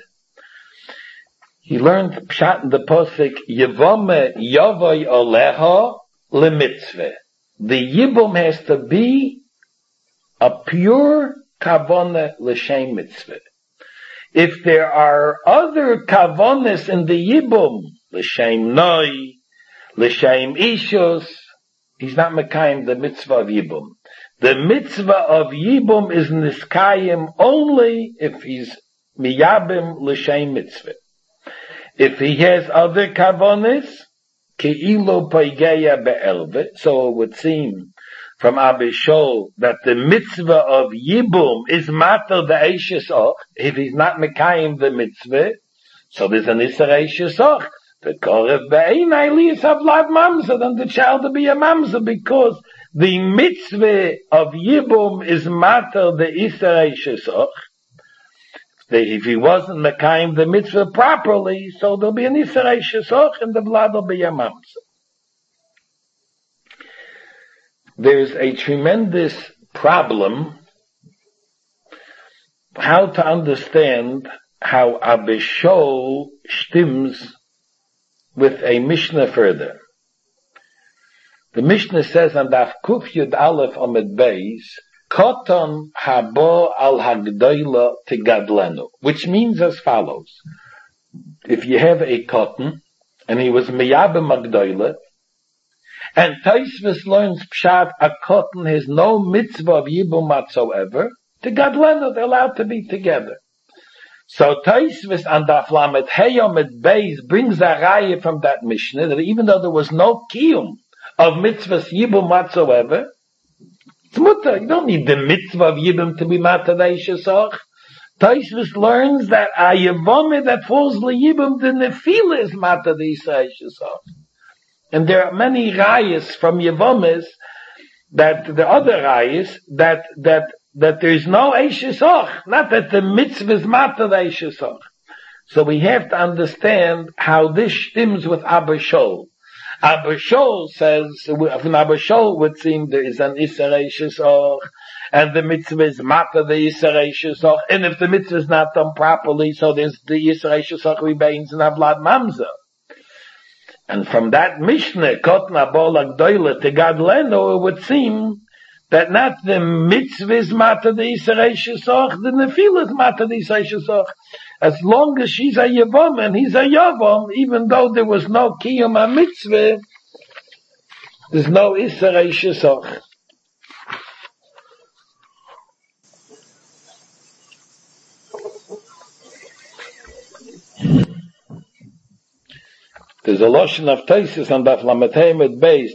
he learned pshat in the posik, Yevome yavoy oleha lemitzveh. The yibum has to be a pure kavone l'shem mitzvah. If there are other kavones in the yibum, l'shem noi, l'shem ishus, he's not mekayim the mitzvah of yibum. The mitzvah of yibum is niskayim only if he's miyabim l'shem mitzvah. If he has other kavones, ke'ilo paigeya be'elve, so it would seem from Abishol that the mitzvah of yibum is matter the eishes och. If he's not mekayim the mitzvah, so there's an iser eishes och. The korev be'enai liyos avlad mamza, then the child will be a mamza, because the mitzvah of yibum is matter the iser eishes och. If he wasn't mekayim the mitzvah properly, so there'll be an iser eishes och, and the blood will be a mamza. There's a tremendous problem how to understand how Abishol stims with a Mishnah further. The Mishnah says on Daf Kuf Yud Aleph Amud Beis, Koton habo al hagdoila tigadlenu, which means as follows. If you have a cotton, and he was miyabim magdoila, and Taisvis learns pshat, a cotton has no mitzvah of yibum whatsoever, tigadlenu, they're allowed to be together. So Taisvis and Daf Lamed Hey Amud Beis brings a raya from that Mishnah, that even though there was no kiyum of mitzvahs yibum whatsoever, it's mutter. You don't need the mitzvah of yibum to be matadei. Taisvis learns that a yevome that falls liyibum, the nefila is matadei. And there are many rayas from yevomes that the other rayas that there is no eishesach, not that the mitzvah is matadei. So we have to understand how this stems with Abishol. Abishol says, from Abishol would seem there is an Isser Eishesach, and the mitzvah is matter the Isser Eishesach, and if the mitzvah is not done properly, so there's the Isser Eishesach remains in Avlad Mamza. And from that Mishnah, Kotna Bola Gdoila to Gadleno, it would seem that not the mitzvah is matter the Yisrei Shesoch, the Nefila is matter the Yisrei Shesoch. As long as she's a Yavam and he's a Yavam, even though there was no Kiyum HaMitzvah, there's no Yisrei Shesoch. There's a lotion of Taisus on Daf Lameteim at Beis.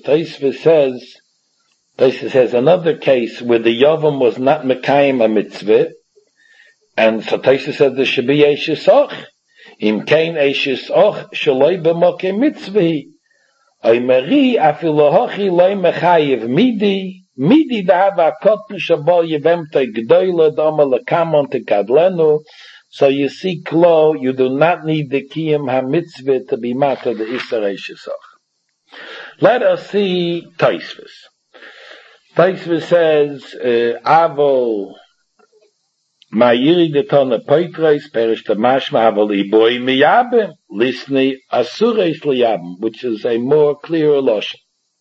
Taisus has another case where the Yavam was not Mekayim a mitzvah, and so Taisus says there should be Eishes Och. Im kein Eishes Och shaloi b'mokeh mitzvah. Oimeri afilu hochi loi mechayiv midi dahava kotn shabo yevemte gdoila doma lekamon te kadlenu. So you see, Klo, you do not need the Kiyum HaMitzvah to be matter the Yisrei Shesoch. Let us see Taisvus. Taisvus says, Avol Ma'iri detona poitreis perish the mashma avol iboi miyabim lisni asureis liyabim, which is a more clear lotion.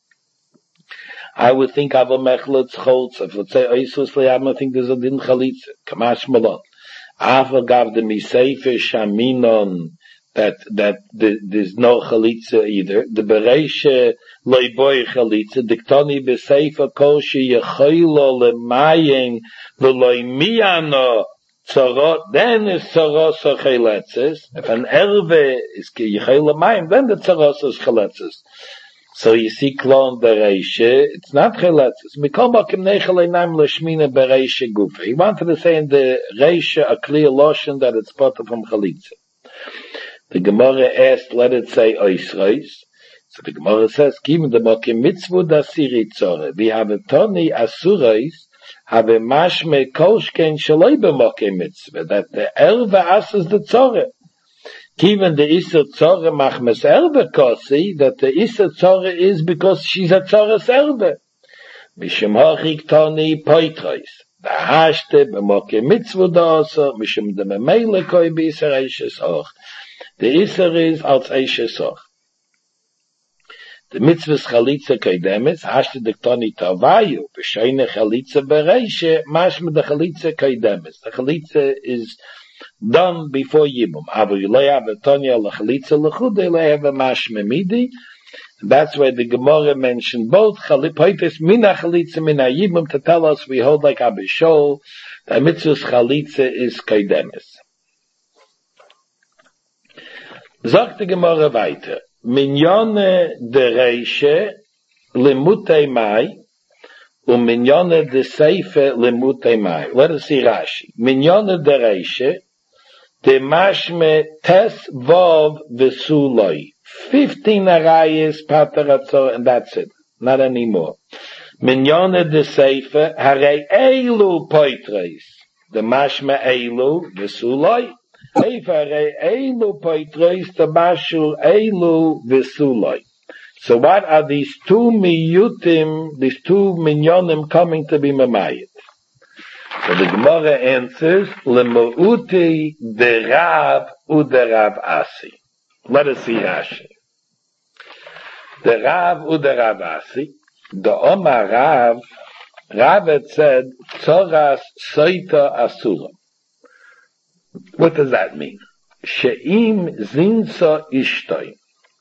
I would think avol mechlitz cholz, if let's say oisus liyabim, I think there's a din chalitza, kamash malon. Ava gav the miseife shaminon that there's no chalitza either. The bereishe loiboy chalitza diktoni beseife koshi yechoilo lemayin v'loi miyano tzorot. Then is tzorot so chaletzes. If an erve is yechoilo lemayim, then the tzorot is chaletzes. So you see, klon bereishe, it's not cheletzes. Mikol bakim nechel einam l'shmina bereishe gufa. He wanted to say in the reishe a clear lotion that it's part of from chalitza. The Gemara asked, let it say oisreis. So the Gemara says, kim the bakim mitzvah dasiri tzore. We have a toni asureis, have a mashme koshken shaloi b'mokim mitzvah, that the erve asses the tzore. Given the Isser Tzore machmes erbe kosi, that the Isser Tzore is because she's a Tzore's erbe. Mishim hochik toni poitreis. V'hashte b'moke mitzvah da'oso, mishim de memele koi b'Isser Eishes Och. The Isser is als Eishes Och. The mitzvah's chalitza koidemes, hashte de toni tavayu, v'sheine chalitza bereishe, mashme de chalitza koidemes. The chalitza is done before Yibum. Avu Yilei Avatonia Lachalitza Lechude Yilei Ava Mashme Midi. That's why the Gemara mentioned both Chalipoites Mina Chalitza Mina Yibum to tell us we hold like Abba Shol that mitzvah's Chalitza is Kaidemis. Sagt die Gemara weiter. Minyone de Reishe Lemutei Mai Minyone de Seife Lemutei Mai. Let us see Rashi. Minyone de Reishe the mashme tes vov v'suloi. 15 arayis pataratzor, and that's it. Not anymore. Minyone de seife, hare eilu poitreis. The mashme eilu v'suloi. Seife hare eilu poitreis, the mashul eilu v'suloi. So what are these two miyutim, these two minyonim coming to be mamayit? So the Gemara answers, Lemouti de Rav u de Rav Asi. Let us see Rashi. The Rav u de Rav Asi, the Omar Rav had said, Tzoras Soita Asura. What does that mean? She'im zinsa ishtoi.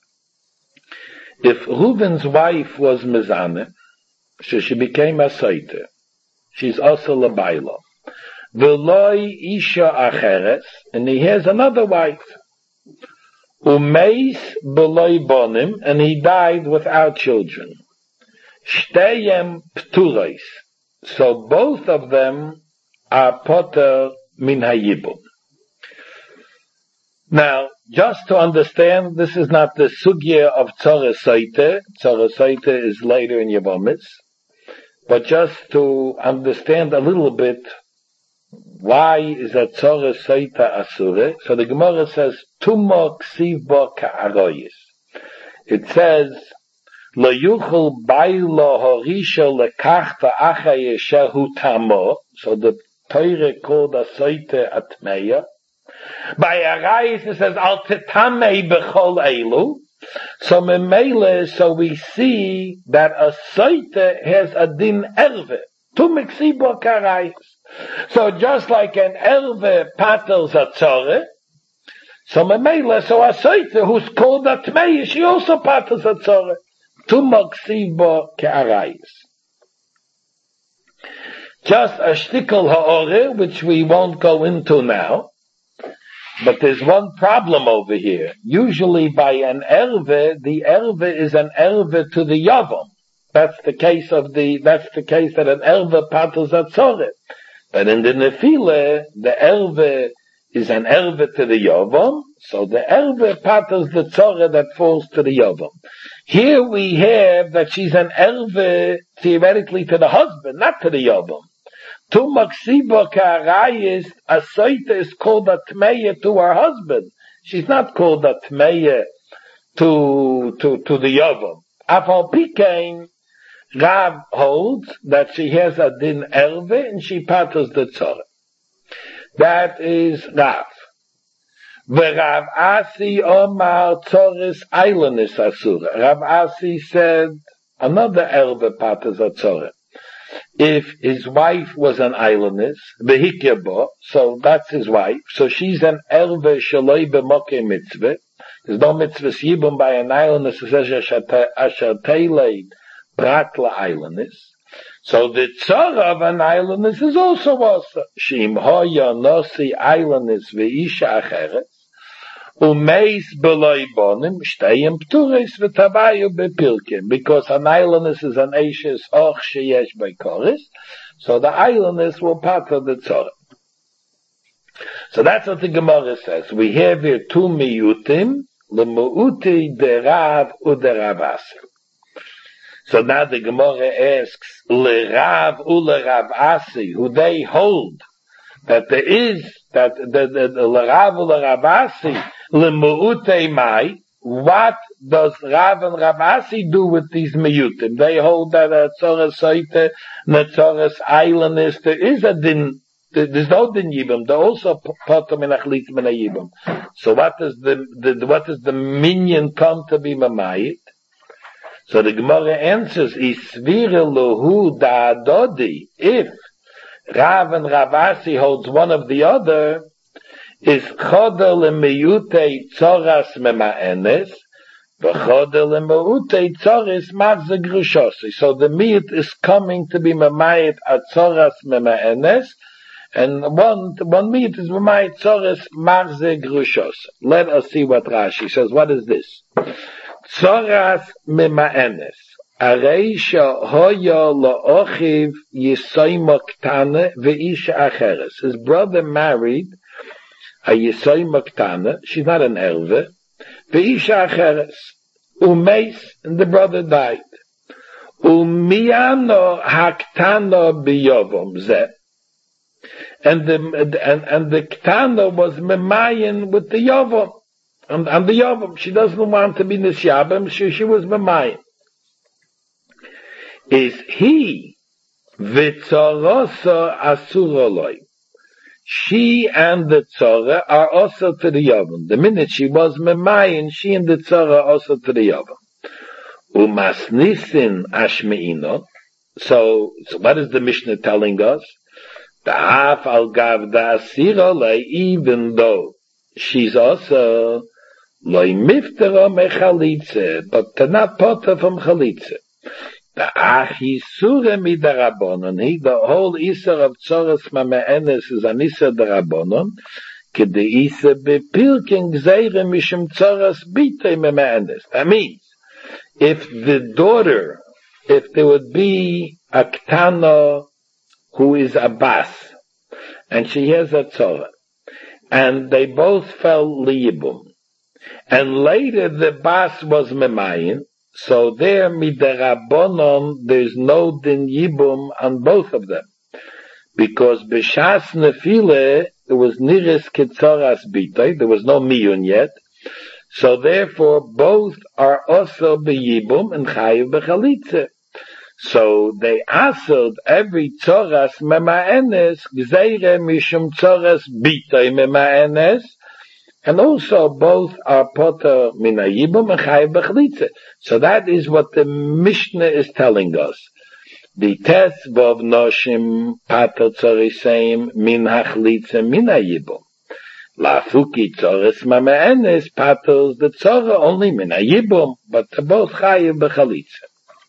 If Reuven's wife was Mezaneh, so she became a Soita. She's also Labaila. V'loi isha acheres, and he has another wife. Umeis b'loi bonim, and he died without children. Shteyem pturais. So both of them are poter min hayibum. Now, just to understand, this is not the sugya of Tzara Soite. Tzara Soite is later in Yevomis. But just to understand a little bit, why is a Tzora Soita Asure? So the Gemara says, Tumo ksiv bo ka'aroyis. It says, Lo yuchel bailo horisha lekach ta'acha yeshehu tamo. So the Torah called a Soita Atmeya. By Arayis it says, Al tetamei bechol eilu. So memele, so we see that a soite has a din erve. Tu meksibo karayis. So just like an erve patels a tzore, so memele, so a soite who's called a tmei, she also patels a tzore. Tu meksibo karayis. Just a shtickle ha'ore, which we won't go into now. But there's one problem over here. Usually by an erve, the erve is an erve to the yavam. That's the case that an erve patels atzore. But in the nefile, the erve is an erve to the yavam, so the erve patels the tzore that falls to the yavam. Here we have that she's an erve theoretically to the husband, not to the yavam. Tu maksiba ka'arayis, a soita is called a tmeya to her husband. She's not called a tmeya to the yavam. Afal pikein, Rav holds that she has a din erve and she patels the tzore. That is Rav. Rav Asi Omar Tzores Eilonis Asura. Rav Asi said another erve patels a tzore. If his wife was an islandess, behikyabo, so that's his wife, so she's an erve shaloi b'mokeh mitzvah. There's no mitzvah yibum by an islandess who says asher teilei brat la'islandess. So the tzara of an islandess is also. Shim hoya nosi islandess ve'isha acheret, umeis beloi bonim, shteyim ptures v'tavayu bepilkim. Because an islandess is an eishes och sheyesh by chorus, so the islandess will pater the tzara. So that's what the Gemara says. We have here two miyutim, lemuuti derav uderav asi. So now the Gemara asks, lerav ulerav asi, who they hold that there is, that the lerav ulerav asi, lemuute mai, what does Rav and Rav Asi do with these miyutim? They hold that a tzores soite, netzores islandess, there is a din, there's no din yibam, they're also potem in achlit min yibam. So what does the minion come to be mamayit? So the Gemara answers, isvire lohu da adodi, if Rav and Rav Asi holds one of the other, is chodel lemeyute tzoras mema'enes, v'chodel lemeyute tzoras marze grushosi. So the meat is coming to be memayit at tzoras mema'enes, and one meat is memayit tzoras marze grushosi. Let us see what Rashi says. What is this? Tzoras mema'enes. Areisha hoya la'ochiv yisoyma ktane ve'isha acheres. His brother married a yisoyma ktane, she's not an erve, ve'isha acheres. Umeis, and the brother died. Umiyano haktano biyovom zeh. And the ktana was memayin with the yovom. And the yovom, she doesn't want to be nisyabim, she was memayin. Is he v'tzorosa asuroloi? She and the tzora are also to the yovam. The minute she was memayin, she and the tzora are also to the yovam. Umasnisin ashmeino. So what is the Mishnah telling us? The half al gav da asiroloi, even though she's also loy miftera mechalitze, but not potter from chalitze. The achisure midarabonon, the whole isser of tzoras mameenes is an isser darabonon, ke de isser bepilken gzeire mishim tzoras bite mameenes. That means, if there would be a ktana who is a bas, and she has a tzora, and they both fell liyibum, and later the bas was memayin, so there midarabonon there's no din yibum on both of them, because b'shas nefile there was niris ketzoras bitay, there was no miyun yet, so therefore both are also b'yibum and chayiv b'chalitze. So they answered every tzoras mema'enes gzeire mishum tzoras bitay mema'enes, And also both are poter min hayibum and chayiv b'chalitza. So that is what the Mishnah is telling us. The test of noshim pater tzoriseim min hachalitza min hayibum. Lafuki tzores mameenes paters the tzora only min hayibum, but both chayiv b'chalitza.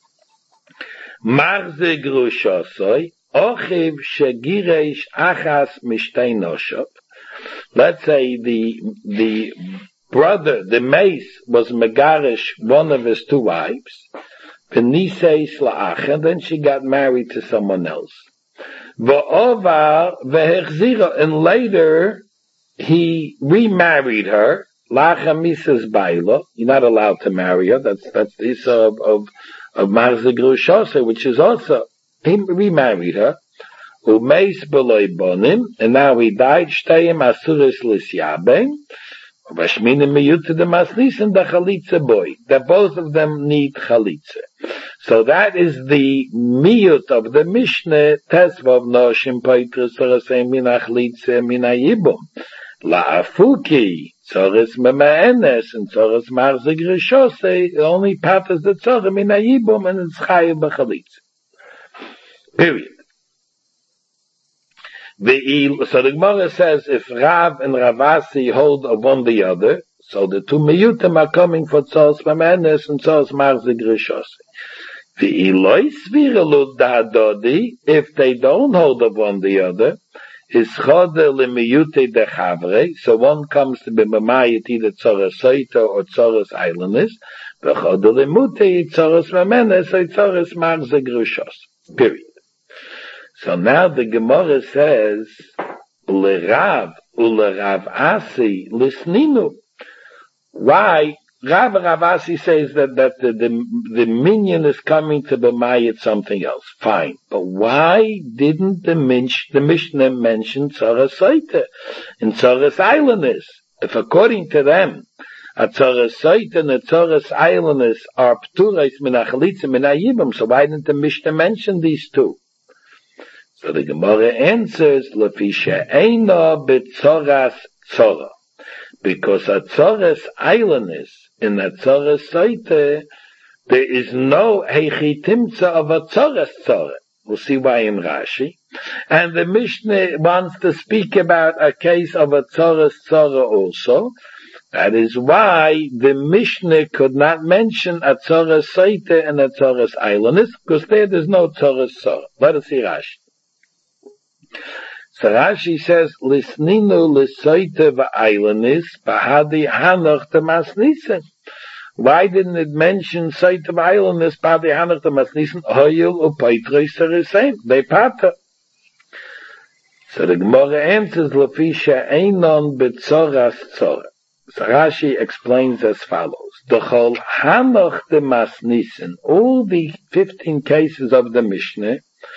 Marze grushosoi ochiv shegireish achas mishtei noshov. Let's say the brother, the mace, was megarish one of his two wives, v'nisei sla'ach, and then she got married to someone else. V'ovar v'hechzira, and later he remarried her. Lacha misas bailo. You're not allowed to marry her. That's the issa of Marze Grushose, which is also, he remarried her. Umeis beloy bonim, and now he died. Shteyim asuris lisyabem. Vashminim miyut to the masnis and the chalitza boy. That both of them need chalitza. So that is the miyut of the Mishnah. Tesvav noshim poitrus sarasei min chalitza min hayibum. La'afuki tzores mema'enes and tzores Marze Grushose only patters the tzore min hayibum and it's chayiv b'chalitza. Period. So the Gemara says, if Rav and Ravasi hold of one the other, so the two miyutim are coming for tzos mamenes and tzos Marze Grushose. If they don't hold of one the other, is chode lemiyute de chavre, so one comes to be mamayit either tzores soita or tzores eilenis, v'chode lemute tzores mamenes or tzores Marze Grushose. Period. So now the Gemara says, L'Rav Asi Lisninu. Why? Rav Asi says that the minion is coming to B'mayit something else. Fine. But why didn't the Mishnah mention Tzores Soita and Tzores Eilenis? If according to them, a Tzores Soita and a Tzores Eilenis are Pturais min hachalitza min hayibum, so why didn't the Mishnah mention these two? So the Gemara answers, Lefisha Eina b'tzoras tzora. Because a tzores eilenis in a tzores soite, there is no heichitimtza of a tzores tzora. We'll see why in Rashi. And the Mishnah wants to speak about a case of a tzores tzora also. That is why the Mishnah could not mention a tzores soite and a tzores eilenis, because there's no tzores tzora. Let us see Rashi. So Rashi says, Lisninu lisoite v'eilenis bahadi hanoch temasnisen. Why didn't it mention soite v'eilenis bahadi hanoch temasnisen? Hoyul u'poitroi serisem. They pata. So the Gemara answers, Lefisha einon b'tzoras tzora. So Rashi explains as follows. The whole hanoch temasnisen, all the 15 cases of the Mishnah,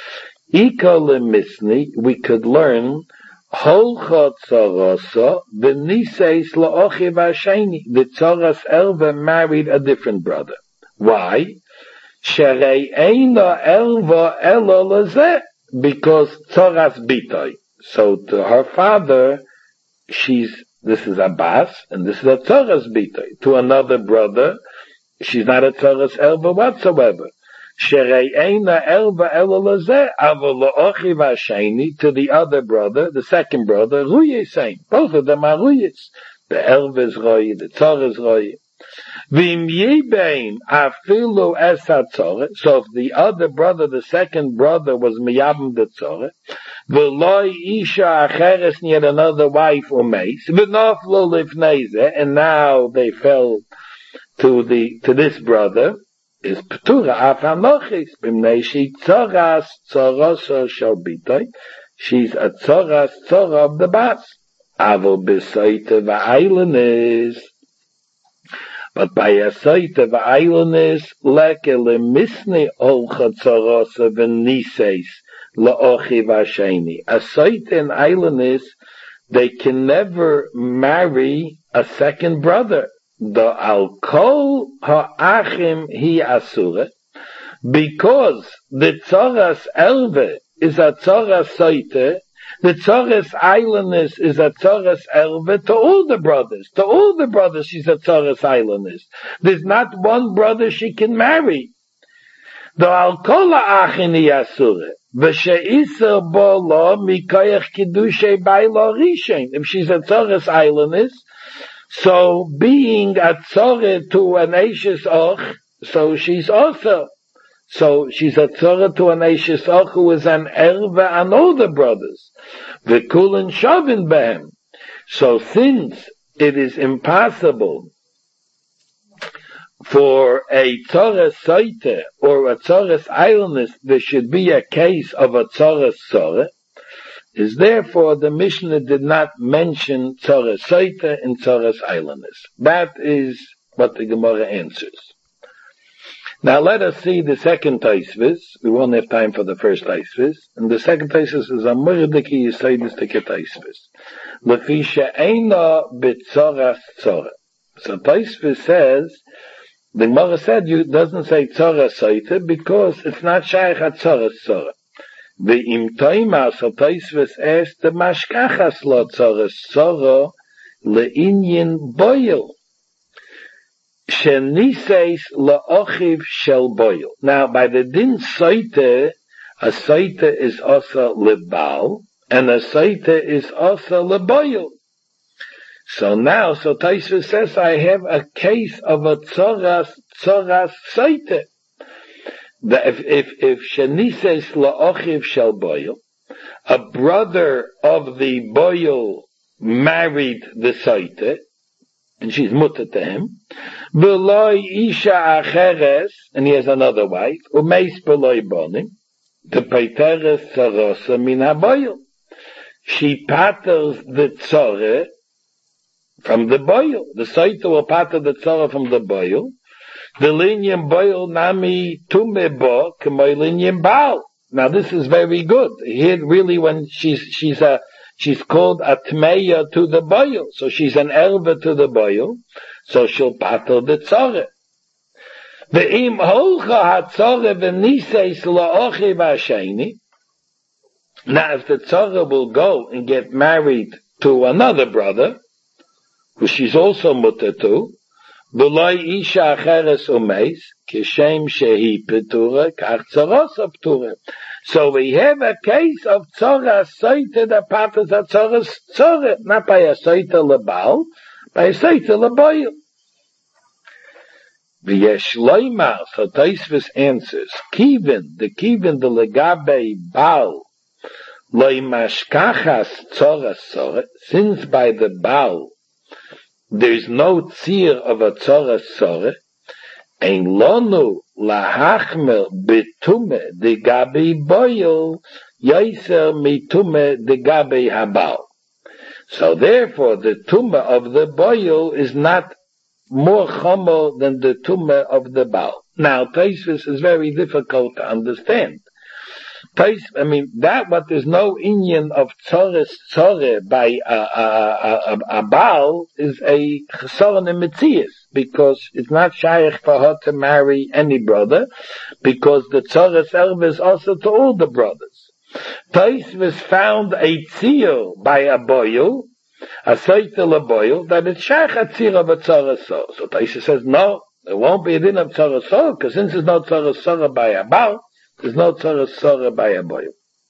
we could learn Holcha Tzorosa V'niseis La'ochi V'asheni. The Tzoras Elva married a different brother. Why? Sherei Eina Elva Elo Lazeh. Because Tzoras Bitoi. So to her father, this is Abbas, and this is a Tzoras Bitoi. To another brother, she's not a Tzoras Elva whatsoever. Sherei Eina Elva Elo Lazeh, Avo La'ochi V'asheni, to the other brother, the second brother, Ruye same. Both of them are Ruyes. The Elva is Roye, the Tzor is Roye. V'im Yibein Afilu Es HaTzorah, so if the other brother, the second brother, was Miyabim the Tzorah, V'loi Isha Acheres, and yet another wife or mace, V'noflu Lifnei, and now they fell to this brother, is Ptura Afanochis, Bimnei Shi Tzoras, Tzoroso Shel Bitoi, she's a Tzoras, Tzora of the Bas. Avo B'soite V'ailenis, but by a soite V'ailenis, Leke Lemisni Olcha Tzoroso V'niseis La'ochi V'asheni. A soite and Ailenis, they can never marry a second brother. The alkol ha'achim hi asura, because the tzoras elve is a tzoras soite, The Tzoras Eilonis is a Tzoras Erve to all the brothers. To all the brothers she's a Tzoras Eilonis. There's not one brother she can marry. The Al-Kola Achini Asure. V'she'isa bo lo mikoyach kiddushay bailo rishen. If she's a Tzoras Eilonis, so being a Tzore to an Eishes Och, so she's also. So she's a Tzore to an Eishes Och who is an Erve and all the brothers. V'kulin shovin behem. So since it is impossible for a Tzoras Soite or a Tzoras Eilonis, there should be a case of a Tzoras Tzore, is therefore the Mishnah did not mention Tzoras Soite and Tzoras Eilonis. That is what the Gemara answers. Now let us see the second Taisvis. We won't have time for the first Taisvis. And the second Taisvis is a Murdiki Yisaidis Teke Taisvis. Lefi she'eina b'tzoras tzore. So Taisvis says, the Gemara said, doesn't say Tzoras Soite because it's not Shaykh at Tzoras Tzore. The imtoima, so Taisvis asked the mashkachas lo Tzoras Tzore le'inyin boil. Sheniseis la'ochiv shel boil. Now, by the din Soite, a Soite is also lebal, and a Soite is also leboil. So now, so Taisvis says, I have a case of a Tzoras Soite. If Sheniseis la'ochiv shel boil, a brother of the boil married the Soite, and she's mutter to him, v'loi isha acheres, and he has another wife, umeis b'loi bonim, the peiteres tzarosa min haboil. She patters the tzore from the boil. The Soite will patter the tzore from the boil. The linyan boil nami tume bo, k'moi linyan baal. Now this is very good. Here really when she's called a tmeya to the boil. So she's an elva to the boil. So she'll pater the tzore. Ve'im holcha ha-tzore v'niseis la'ochi v'asheni. Now if the tzore will go and get married to another brother, who she's also mutter to, v'loi isha acheres umeis, kishem shehi petura, kach tzarosa petura. So we have a case of Tzoras Soite that patters a Tzoras Tzore, not by a Soite lebal, by a Soite leboil. V'yesh loimar, so Taisvis answers, the legabe bal, loimashkachas Tzoras Tzore, since by the bal, there's no tzir of a Tzoras Tzore, ein lonu lahachmer betume de gabi boil yaiser mitume de gabi habal. So therefore the tume of the boil is not more chomer than the tume of the bal. Now Taisvis is very difficult to understand. That what there's no inyan of Tzoras Tzore by a Baal is a chesaron in Metzias, because it's not shaykh for her to marry any brother, because the Tzoras Erve is also to all the brothers. Taisvis found a tzir by a boil, a seitel a boil, that it's shaykh a tzir of a Tzoras Tzore. So Taisvis says, no, there won't be a din of Tzoras Tzore, because since there's no Tzoras Tzore by a Baal, there's no Tzoras Tzore by a boil.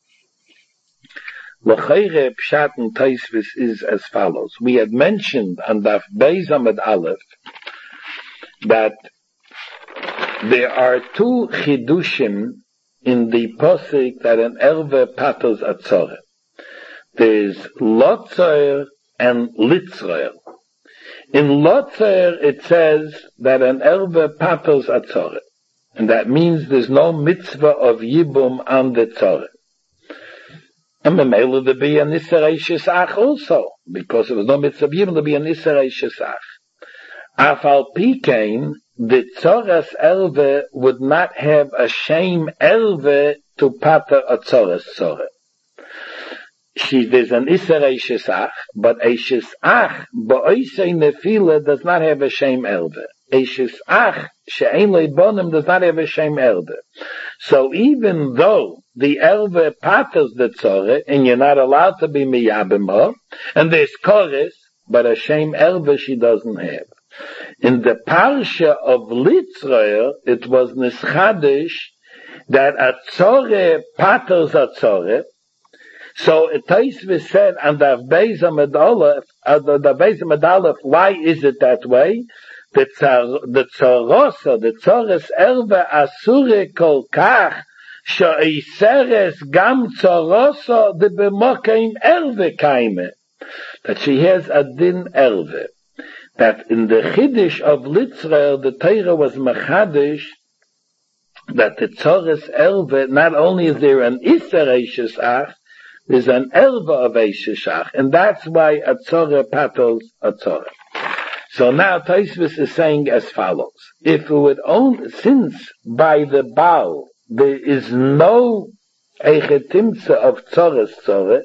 L'cheire pshat and Taisvis is as follows. We had mentioned on Daf Beis Amud Aleph that there are two chidushim in the posik that an erve patters a tzore. There's lotzer and litzrer. In lotzer it says that an erve patters a tzore. And that means there's no mitzvah of yibum on the tzore. And memelo there be an iserei shesach also, because there was no mitzvah of yibum, there be an iserei shesach. Afal pikein, the tzoras elve would not have a shame elve to pater a tzoras tzore. There's an iserei shesach, but a shesach ba'oisei nefila does not have a shame elve. A shesach she'ein leibonim does not have a shame elve. So even though the Erve patters the Tzore, and you're not allowed to be miyabimah, and there's chorus, but a shame Erve she doesn't have. In the Parsha of Litzroyer, it was nischadish that a Tzore patters a Tzore. So it Tosfos said, and the Beis Aleph, why is it that way? The Tzores Erve Asure Kol Kach, She'iseres Gam Tzoroso de Bemokim Erve Kaime. That she has a din Erve. That in the Chiddush of Litzroyer, the Torah was mechadish, that the Tzores Erve, not only is there an Iser Eishes Ach, there's an Erve of Eishes Ach, and that's why a Tzore pattles a Tzore. So now Tosfos is saying as follows: if we would own, since by the Baal there is no Eichetimtze of Tzores Tzore,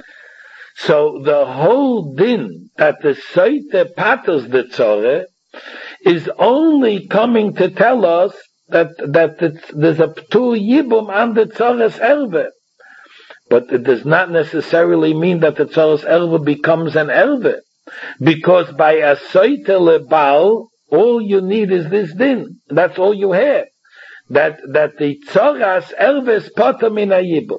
so the whole din that the Soite patters the Tzore is only coming to tell us that there's a Ptur Yibum on the Tzores Erve. But it does not necessarily mean that the Tzores Erve becomes an Erve. Because by a Soite Lebal, all you need is this din. That's all you have. That the Tzoras Erve is Potter Min HaYibum.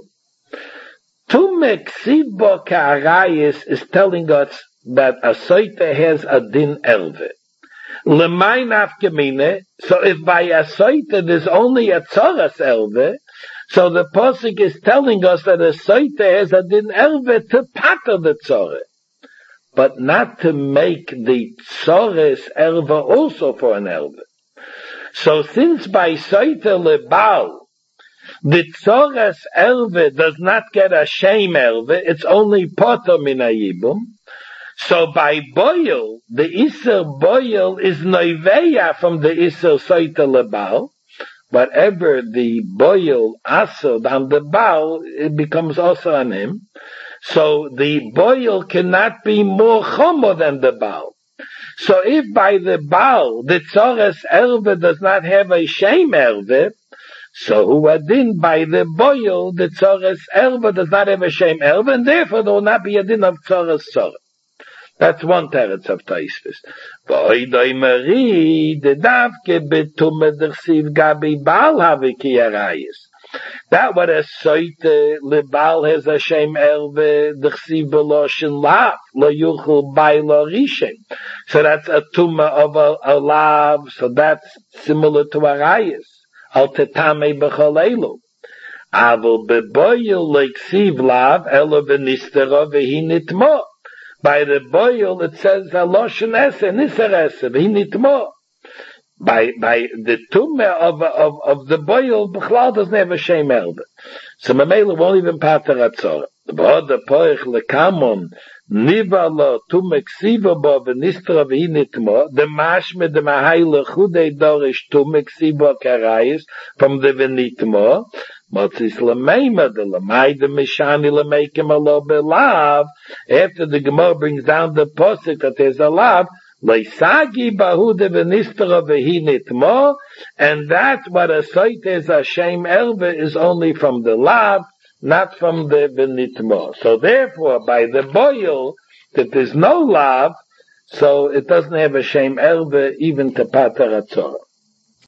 Tumek Sibo Ka'arayis is telling us that a Soite has a din Erve. L'may nafkemine, so if by a Soite there's only a Tzoras Erve, so the Posuk is telling us that a Soite has a din Erve to patter the Tzore, but not to make the Tzores Erve also for an Erve. So since by Soite Lebal, the Tzores Erve does not get a shame Erve, it's only Potter Min HaYibum. So by Boil, the Iser Boil is Noiveya from the Iser Soite Lebal. Whatever the Boil Asad on the Baal, it becomes also on him. So the Boil cannot be more Chomo than the Baal. So if by the Baal, the Tzores Erve does not have a shame Erve, so who adin by the Boil, the Tzores Erve does not have a shame Erve, and therefore there will not be a din of Tzores Tzore. That's one teretz of Tosfos. V'oidoi meri, the davke betume d'chsiv gabi Baal have ki arayis. That what a Soite lebal has a shem erve d'chsiv beloshin lav lo yuchel bay lo rishen. So that's a tumah of a lav. So that's similar to arayis. Al tetame b'chol elu. Aval beboyel l'ksiv lav elo v'nistero v'hi nitmo. By the boil, it says Aloshin Ese, Niser Ese, V'hinitmo. By the tumah of the boil, B'chlal doesn't have a shame Erve. So Mamela won't even pater Atzor. V'od Poich Lekamon, Niva Lo, Tumah Ksiva Bo, V'nistra V'hinitmo, the Mashme, the Mahayle Chudei Dorish, Tumah Ksiva Karayis, from the V'nitmo, Motzis Lameima, the Lamai, the Mishani, Lamekim Alo Belav, after the Gemara brings down the posik that there's a lav, Leisagi Bahu de V'nistra V'hinitmo, and that what a site is a shame Erve is only from the lav, not from the V'nitmo. So therefore, by the boil, that there's no lav, so it doesn't have a shame Erve even to Pater Atzorah.